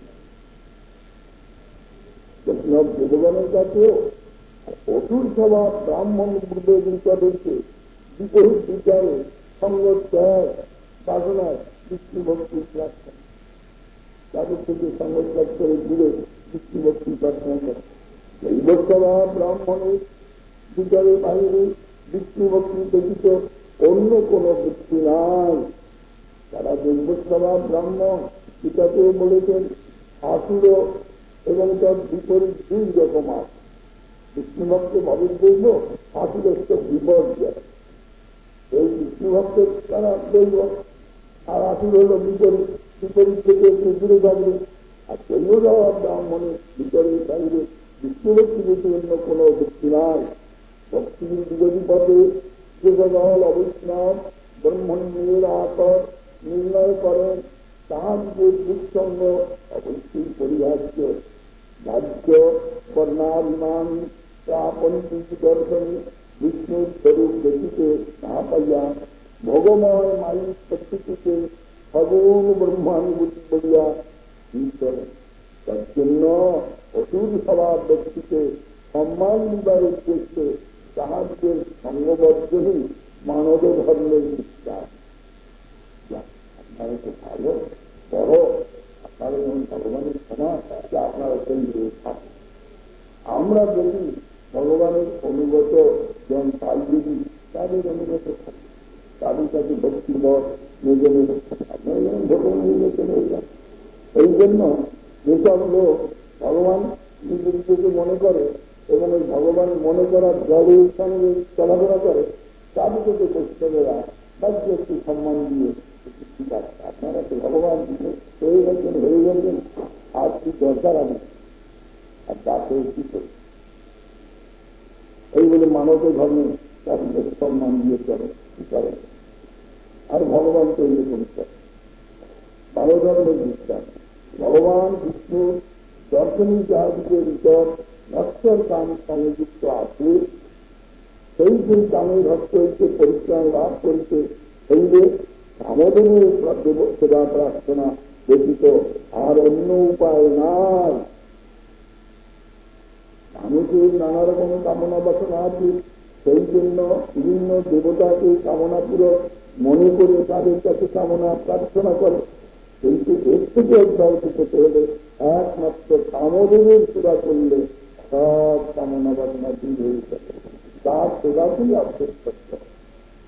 বৈষ্ণব দেবগণের কাছেও অসুর সভা ব্রাহ্মণ পূর্বে নিকটে বিপরীত বিচারে সঙ্গ ত্যাগ বাসনায় বিষ্ণুভক্তি প্রার্থনা তাদের থেকে সঙ্গ ত্যাগ করে দূরে বিষ্ণুভক্তি প্রার্থনা করে। এই সভা ব্রাহ্মণের বিচারে বাহিরে বিষ্ণুভক্তি ব্যতীত অন্য কোন ব্যক্তি নাই। তারা দৈবসভা ব্রাহ্মণ পিতাকেও বলেছেন আসুর এবং তার বিপরীত দুই রকম আছে। বিষ্ণুভক্ত ভাবে দৈব আসুরস্থ বিপর্যয়, এই বিষ্ণুভক্তের তারা দৈব আর আসুর হল বিপরীত, বিপরীত থেকে একটু দূরে থাকবে। আর দৈব ব্রাহ্মণের বিপরীত বাইরে বিষ্ণুভক্তি যদি অন্য কোন ব্যক্তি নাই। ভক্তির বিরোধী পথে যে সকল অবৈষ্ণব ব্রহ্মণ্যের আতর নির্ণয় করেন তাহাদের দুঃসঙ্গ অবশ্যই পরিহার্য। রাজ্য বর্ণাভিমান পঞ্চিত দর্শন বিষ্ণুর স্বরূপ দেখিতে না পাইয়া ভগময় মায়িক প্রকৃতিতে সগুণ ব্রহ্মানুভূতি বলিয়া ঈশ্বর তার জন্য অসুর সভার ব্যক্তিকে সম্মান দিবার উদ্দেশ্যে তাহাদের সঙ্গবদ্ধই মানব ধর্মের শিক্ষা। আপনারা তো ভালো বড়, আপনারা যেমন ভগবানের সমাজ আপনারা সেই থাকেন। আমরা যদি ভগবানের অনুগত যেমন পাল দিদি তাদের অনুগত থাকি, তাদের কাছে ভক্তিবধ নিজে নিজে আপনারা যেমন ভগবান নির্বাচন হয়ে যান। এই জন্য যেসব লোক ভগবান নিজেকে মনে করে এবং ওই ভগবান মনে করার জলের সঙ্গে চলাফেরা করে তাদেরকে তো বৈষ্ণবেরা তাকে একটু সম্মান দিয়ে ঠিক আছে আপনারা তো ভগবান হয়ে গেছেন হয়ে গেছেন আর কি দরকার আমি আর তাকে কি করি এই বলে মানব ধর্মে তাদের সম্মান দিয়ে চলে কি করে। আর ভগবান ভগবান তৈরি করেছেন। বারো ধরনের বিশ্বাস। ভগবান বিষ্ণু দর্শনী যাহাদিকের ভিতর নশ্বর কাম সংযুক্ত আছে, সেই সেই কামের ভক্ত হইতে পরিত্রাণ লাভ করিতে হইলে কামধেনুর সেবা প্রার্থনা ব্যতীত আর অন্য উপায় নাই। মানুষের নানা রকম কামনা বাসনা আছে, সেই জন্য বিভিন্ন দেবতাকে কামনা পূরক মনে করে তাদের কাছে কামনা প্রার্থনা করে। কিন্তু এর থেকে অব্যাহত হতে হলে একমাত্র কামধেনুর সেবা করলে সব কামনা বাসনা দূর হয়ে যাবে। তার সেবাকেই আফসোস করতে হবে।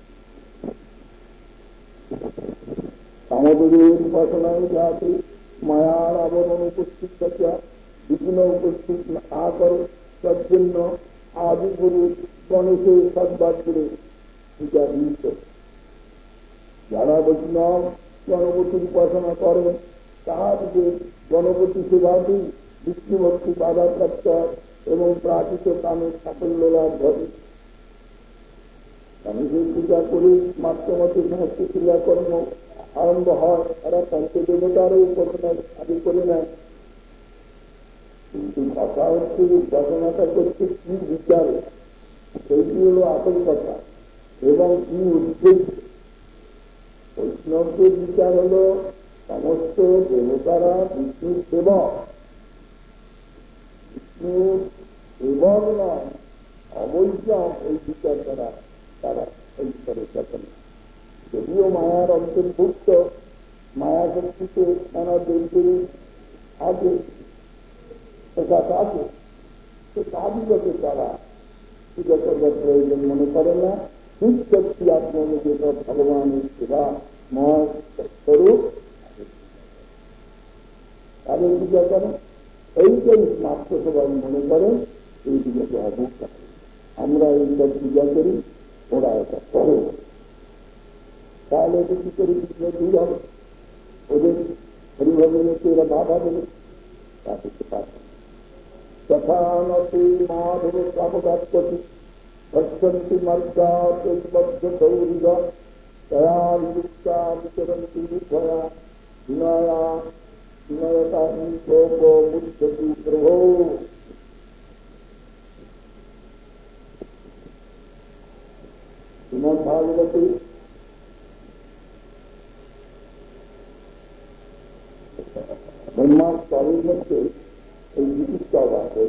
কামধেনুর উপাসনায় যাতে মায়ার আবরণ উপস্থিত থাকে, বিঘ্ন উপস্থিত না করে, তার জন্য আদি গুরু গণেশের সদ্বাদ করে পূজা দিত। যারা বৈষ্ণব গণপতির উপাসনা করেন তাহাদের গণপতি সেবাতেই বিষ্ণু ভক্তি বাধাপ্রাপ্ত এবং প্রাকৃত কামের সাফল্য লাভ ঘটে। গণেশের পূজা করে মাত্রমতে সমস্ত ক্রিয়াকর্ম আরম্ভ হয়। তারা পঞ্চদেবতারও উপাসনা আদি করে নেয়। কিন্তু কথা হচ্ছে উপাসনাটা করছে কি বিচারে, সেইটি হল আসল কথা এবং কি উদ্দেশ্য। বৈষ্ণবদের বিচার হল সমস্ত দেবতারা বিষ্ণুর সেবক, বিষ্ণুর সেবক নয় অবৈষ্ণব। এই বিচার দ্বারা তারা ঈশ্বরে চেতন। যদিও মায়ার অন্তর্ভুক্ত, মায়া শক্তিতে নানা দেবদেবী আছে, আছে, সে তাদিগকে তারা পূজা করবার প্রয়োজন মনে করে না। ঠিক শক্তি আত্মনিবেদ ভগবানের সেবা ময় স্বরূপ তাদের পূজা করেন। এইটাই মাত্র সবাই মনে করেন এই পূজাকে অবস্থা। আমরা এইসব পূজা করি, ওরা এটা করে। তাহলে এটা কি করে দূর হবে? ওদের হরিভজনকে এরা বাধা দেবে, তা করতে পারবে। তথা নতি মাধব সাবধাত্মতি ভক্ষন্তি মর্গা তৈবদ্ধ গৌরীগ তয়া নিযুক্তা বিচরন্তি নির্ভয়া বিনয়া বিনয়তা শোক মুচ্ছতি প্রভো। শ্রীমদ্ ভাগবতে ব্রহ্মার স্তরের মধ্যে এই চিকিৎসাও আছে।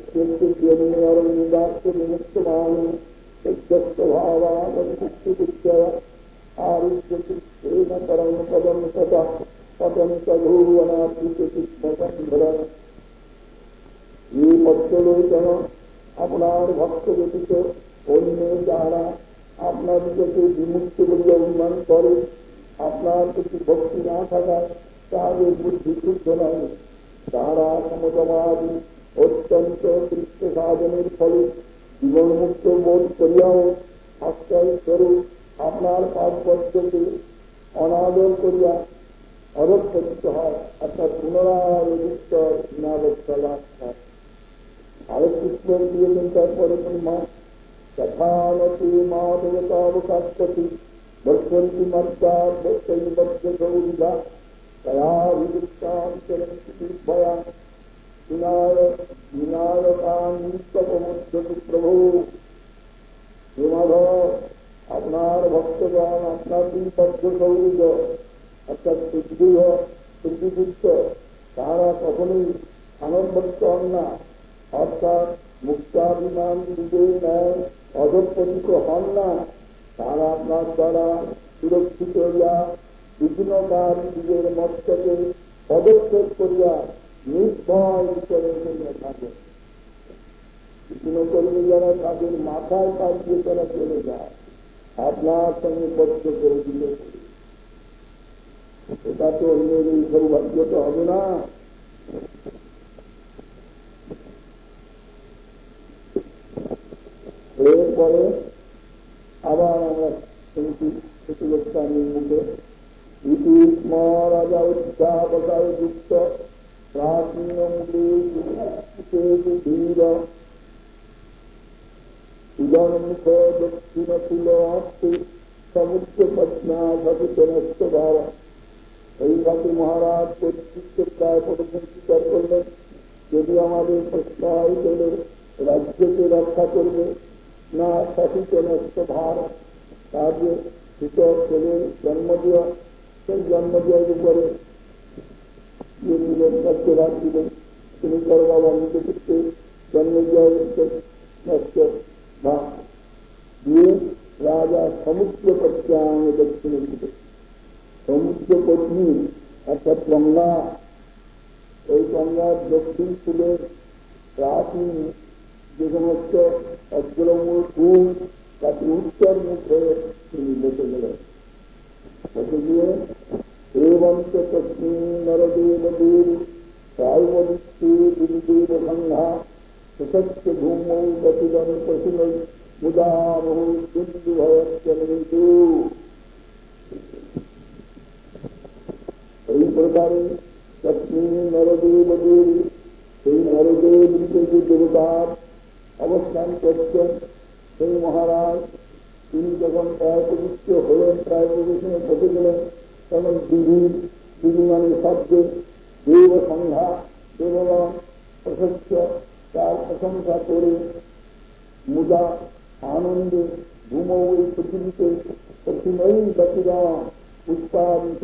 আপনার ভক্ত ব্যতীত অন্য যারা আপনার দিকে বিমুক্ত বলে অভিমান করে, আপনার প্রতি ভক্তি না থাকায় তাদের বুদ্ধি শুদ্ধ নয়। তারা সমতবাদী অত্যন্ত কৃষ্ণ সাধনের ফলে জীবনমুক্ত বোধ করিয়াও আশ্রয় স্বরূপ আপনার পাদপদ্মকে অনাদর করিয়া অরক্ষিত হয়, অর্থাৎ পুনরায় অভিষ্ট বিনাবস্থা লাভ হয়। আরেক কৃষ্ণ দিয়েছেন তারপরে মা তথানতি মা দেবতাবকাশপতি বর্ষন্তি মর্যাদ বৈবদ্ধ গৌরীভা তয়াভিযুক্তান্তরভয়া বিনায়কান্তপমুচ্ছতি প্রভু। হে মাধব, আপনার ভক্তগণ আপনার বিবদ্ধ গৌরীজ অর্থাৎ শুদ্ধ শুদ্ধিযুক্ত তাহারা কখনোই আনন্দভক্ত হন না, অর্থাৎ মুক্তাভিমান নিজের ন্যায় অধঃপতিত হন না। তারা আপনার দ্বারা সুরক্ষিত হইয়া বিঘ্নকার নিজের মস্তকে পদক্ষেপ করিয়া নির্ভয় বিচরণ করিয়া থাকে। বিঘ্নকর্মী যারা তাদের মাথায় কাজ দিয়ে তারা চলে যায়, আপনার সঙ্গে বদ্ধ করে দিলে এটা তো অন্যের এই সৌভাগ্য তো হবে না। এরপরে আবার আমরা শুনছি স্বামীর মুখে ইতি স্ম রাজা উচ্চাবসায় যুক্ত প্রাচীন ধীর উদন্মুখ দক্ষিণ কুল হস্তে সমুদ্র প্রজ্ঞা সচেতনস্থ ভাবা। এইভাবে মহারাজ পরিচিত প্রায় প্রথম স্বীকার করলেন, যদি আমাদের প্রশ্রয় পেলে রাজ্যকে রক্ষা করবে না সচেতনস্থ ভার, কাজে শিক্ষক ছেলের জন্ম দেওয়া, সেই জন্ম দেওয়ার উপরে রাজ্য ভাগ দিলেন। তিনি করবা নিজে করতে জন্ম দেওয়া নষ্ট বা দিয়ে রাজা সমুদ্র প্রত্যাং দক্ষিণে দিলেন। সমুদ্র পত্নী অর্থাৎ গঙ্গা, ওই গঙ্গার দক্ষিণ কূলে প্রাচীন যে সমস্ত অগ্রমূল কূল তাকে উত্তর মুখ হয়ে তিনি বসে গেলেন। বসে গিয়ে এবন্ত তস্মি নরদেব দেব প্রায়মদিত্যে দিদিদেব সংঘা সুসত্য ভূমৌ গতিদন প্রসুনৈ মুদামহু সিন্ধু ভয়শ্চন্দ্রিতু। এই প্রকারে তস্মি নরদেব দেব, সেই নরদেব যে দেবতার অবস্থান করছেন সেই মহারাজ, তিনি যখন প্রায় পবিত্র হলেন, প্রায় প্রবেশনে বসে গেলেন, তখন দিদি দিদি মানে শব্দে দেব সংখ্যা দেবগণ প্রশস্ত তার প্রশংসা করে মুদা আনন্দে ভূমৌ এই পৃথিবীতে প্রতিময়ী ব্যক্তিগণ উৎপাদিত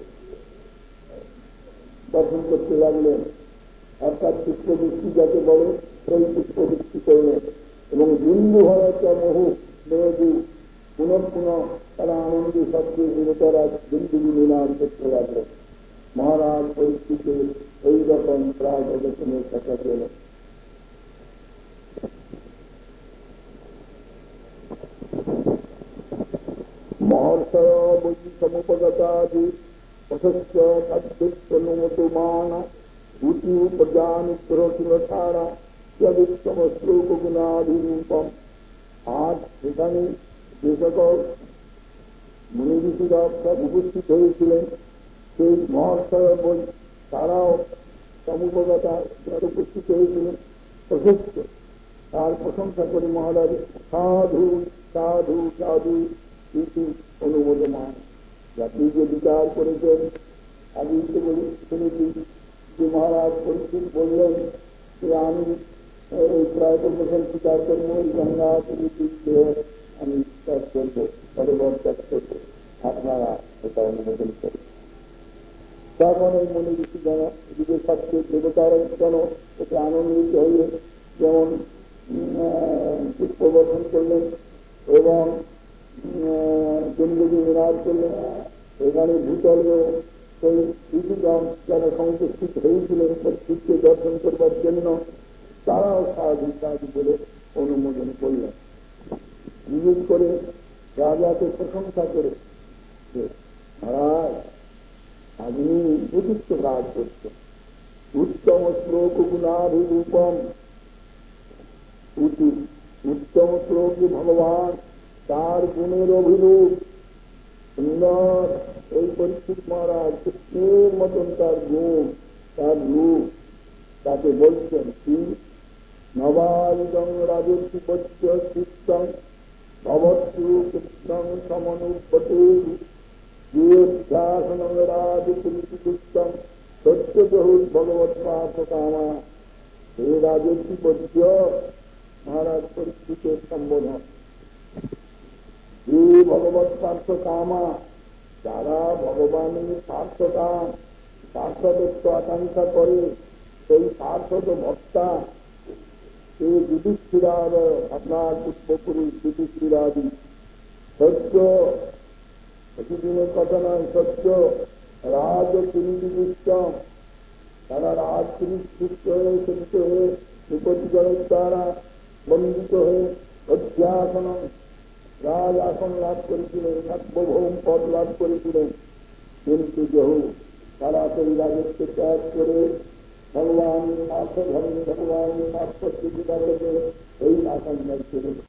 দর্শন করতে লাগলেন। অর্থাৎ পুষ্পবৃষ্টি যাকে বলে সেই পুষ্পবৃষ্টি করলেন এবং হিন্দু হয়তো বহু মেয়েদু পুনঃ পুনঃ তারা আনন্দে শব্দে দেবতারা বিন্দু নিলাম করতে লাগলেন। মহারাজ পরিস্থিতি এইরকম প্রায় প্রদর্শনের কথা ছিল। মহর্ষয় বৈ সমুপগতাদি প্রশস্ত খাদ্যনুমতুমান ভূতি প্রজানুগ্রহীনতারা যদিত্তম শ্লোক গুণাভিরূপম। আজ সেখানে যে সকল মুনি ঋষিরা সব উপস্থিত হয়েছিলেন, সেই মহর্ষয় বই তারাও সমুপগতা উপস্থিত হয়েছিলেন। প্রশস্ত তার প্রশংসা করে মহারাজ সাধু সাধু সাধু ইতি অনুমোদমান। আপনি যে বিচার করেছেন, আমি শুনেছি যে মহারাজ পরিচিত বললেন যে আমি এই প্রায় প্রদর্শন স্বীকার করবো, এই গঙ্গা পরিচিত আমি ত্যাগ করবো, সরোবর ত্যাগ করবো, আপনারা এটা অনুমোদন করবেন। তখন এই মনে ঋষি যেন এদিকে সবচেয়ে দেবতারা যেন এতে আনন্দিত হয়ে যেমন পুষ্পবর্ষণ করলেন এবং গেঞ্জি নিরাজ করলেন। এখানে ভূতলেও সেই ঋষিগণ যারা সংকুষ্ঠিত হয়েছিলেন শক্তিকে দর্শন করবার জন্য, তারাও সাধু সাধু বলে অনুমোদন করলেন। বিশেষ করে রাজাকে প্রশংসা করে মহারাজ আপনি উপযুক্ত কাজ করছেন, উত্তম শ্লোক গুণাভিরূপম। উত্তম শ্লোক ভগবান, তার গুণের অভিরূপ সুন্দর। এই পরিচিত মহারাজ কৃষ্ণের মতন তার গুণ, তার রূপ, তাকে বলছেন কি নবায়ুদং রাজস্বী পশ্চ কৃষ্ণ ভবৎসু কৃষ্ণং সমনুপতে যোধ্যাসনং রাজপুরীতি কৃষ্ণং সত্য বহু ভগবৎ পাপ কামা। হে রাজস্বী পশ্চ, মহারাজ পরিচিতের সম্বোধন। যে ভগবৎ পার্থ কামা, যারা ভগবানের পার্থকাম পার্থদত্ত আকাঙ্ক্ষা করে, সেই পার্থদ ভক্তা সে যুধিষ্ঠিরার আপনার পুষ্পপুরুষ যুধিষ্ঠিরাদি সত্য, প্রতিদিনের কথা নয়, সত্য রাজ কিরিষ্ট, তারা রাজ কিরিষ্ট হয়ে সত্য হয়ে নিপতিজনের দ্বারা বন্দিত হয়ে অধ্যাসন রাজ আসন লাভ করেছিলেন, সার্বভৌম পদ লাভ করেছিলেন। কিন্তু বহু তারা সেই রাজত্ব ত্যাগ করে ভগবান স্বার্থ ধর্মী ভগবান স্বার্থ স্বীকার করে এই আসন ত্যাগ করে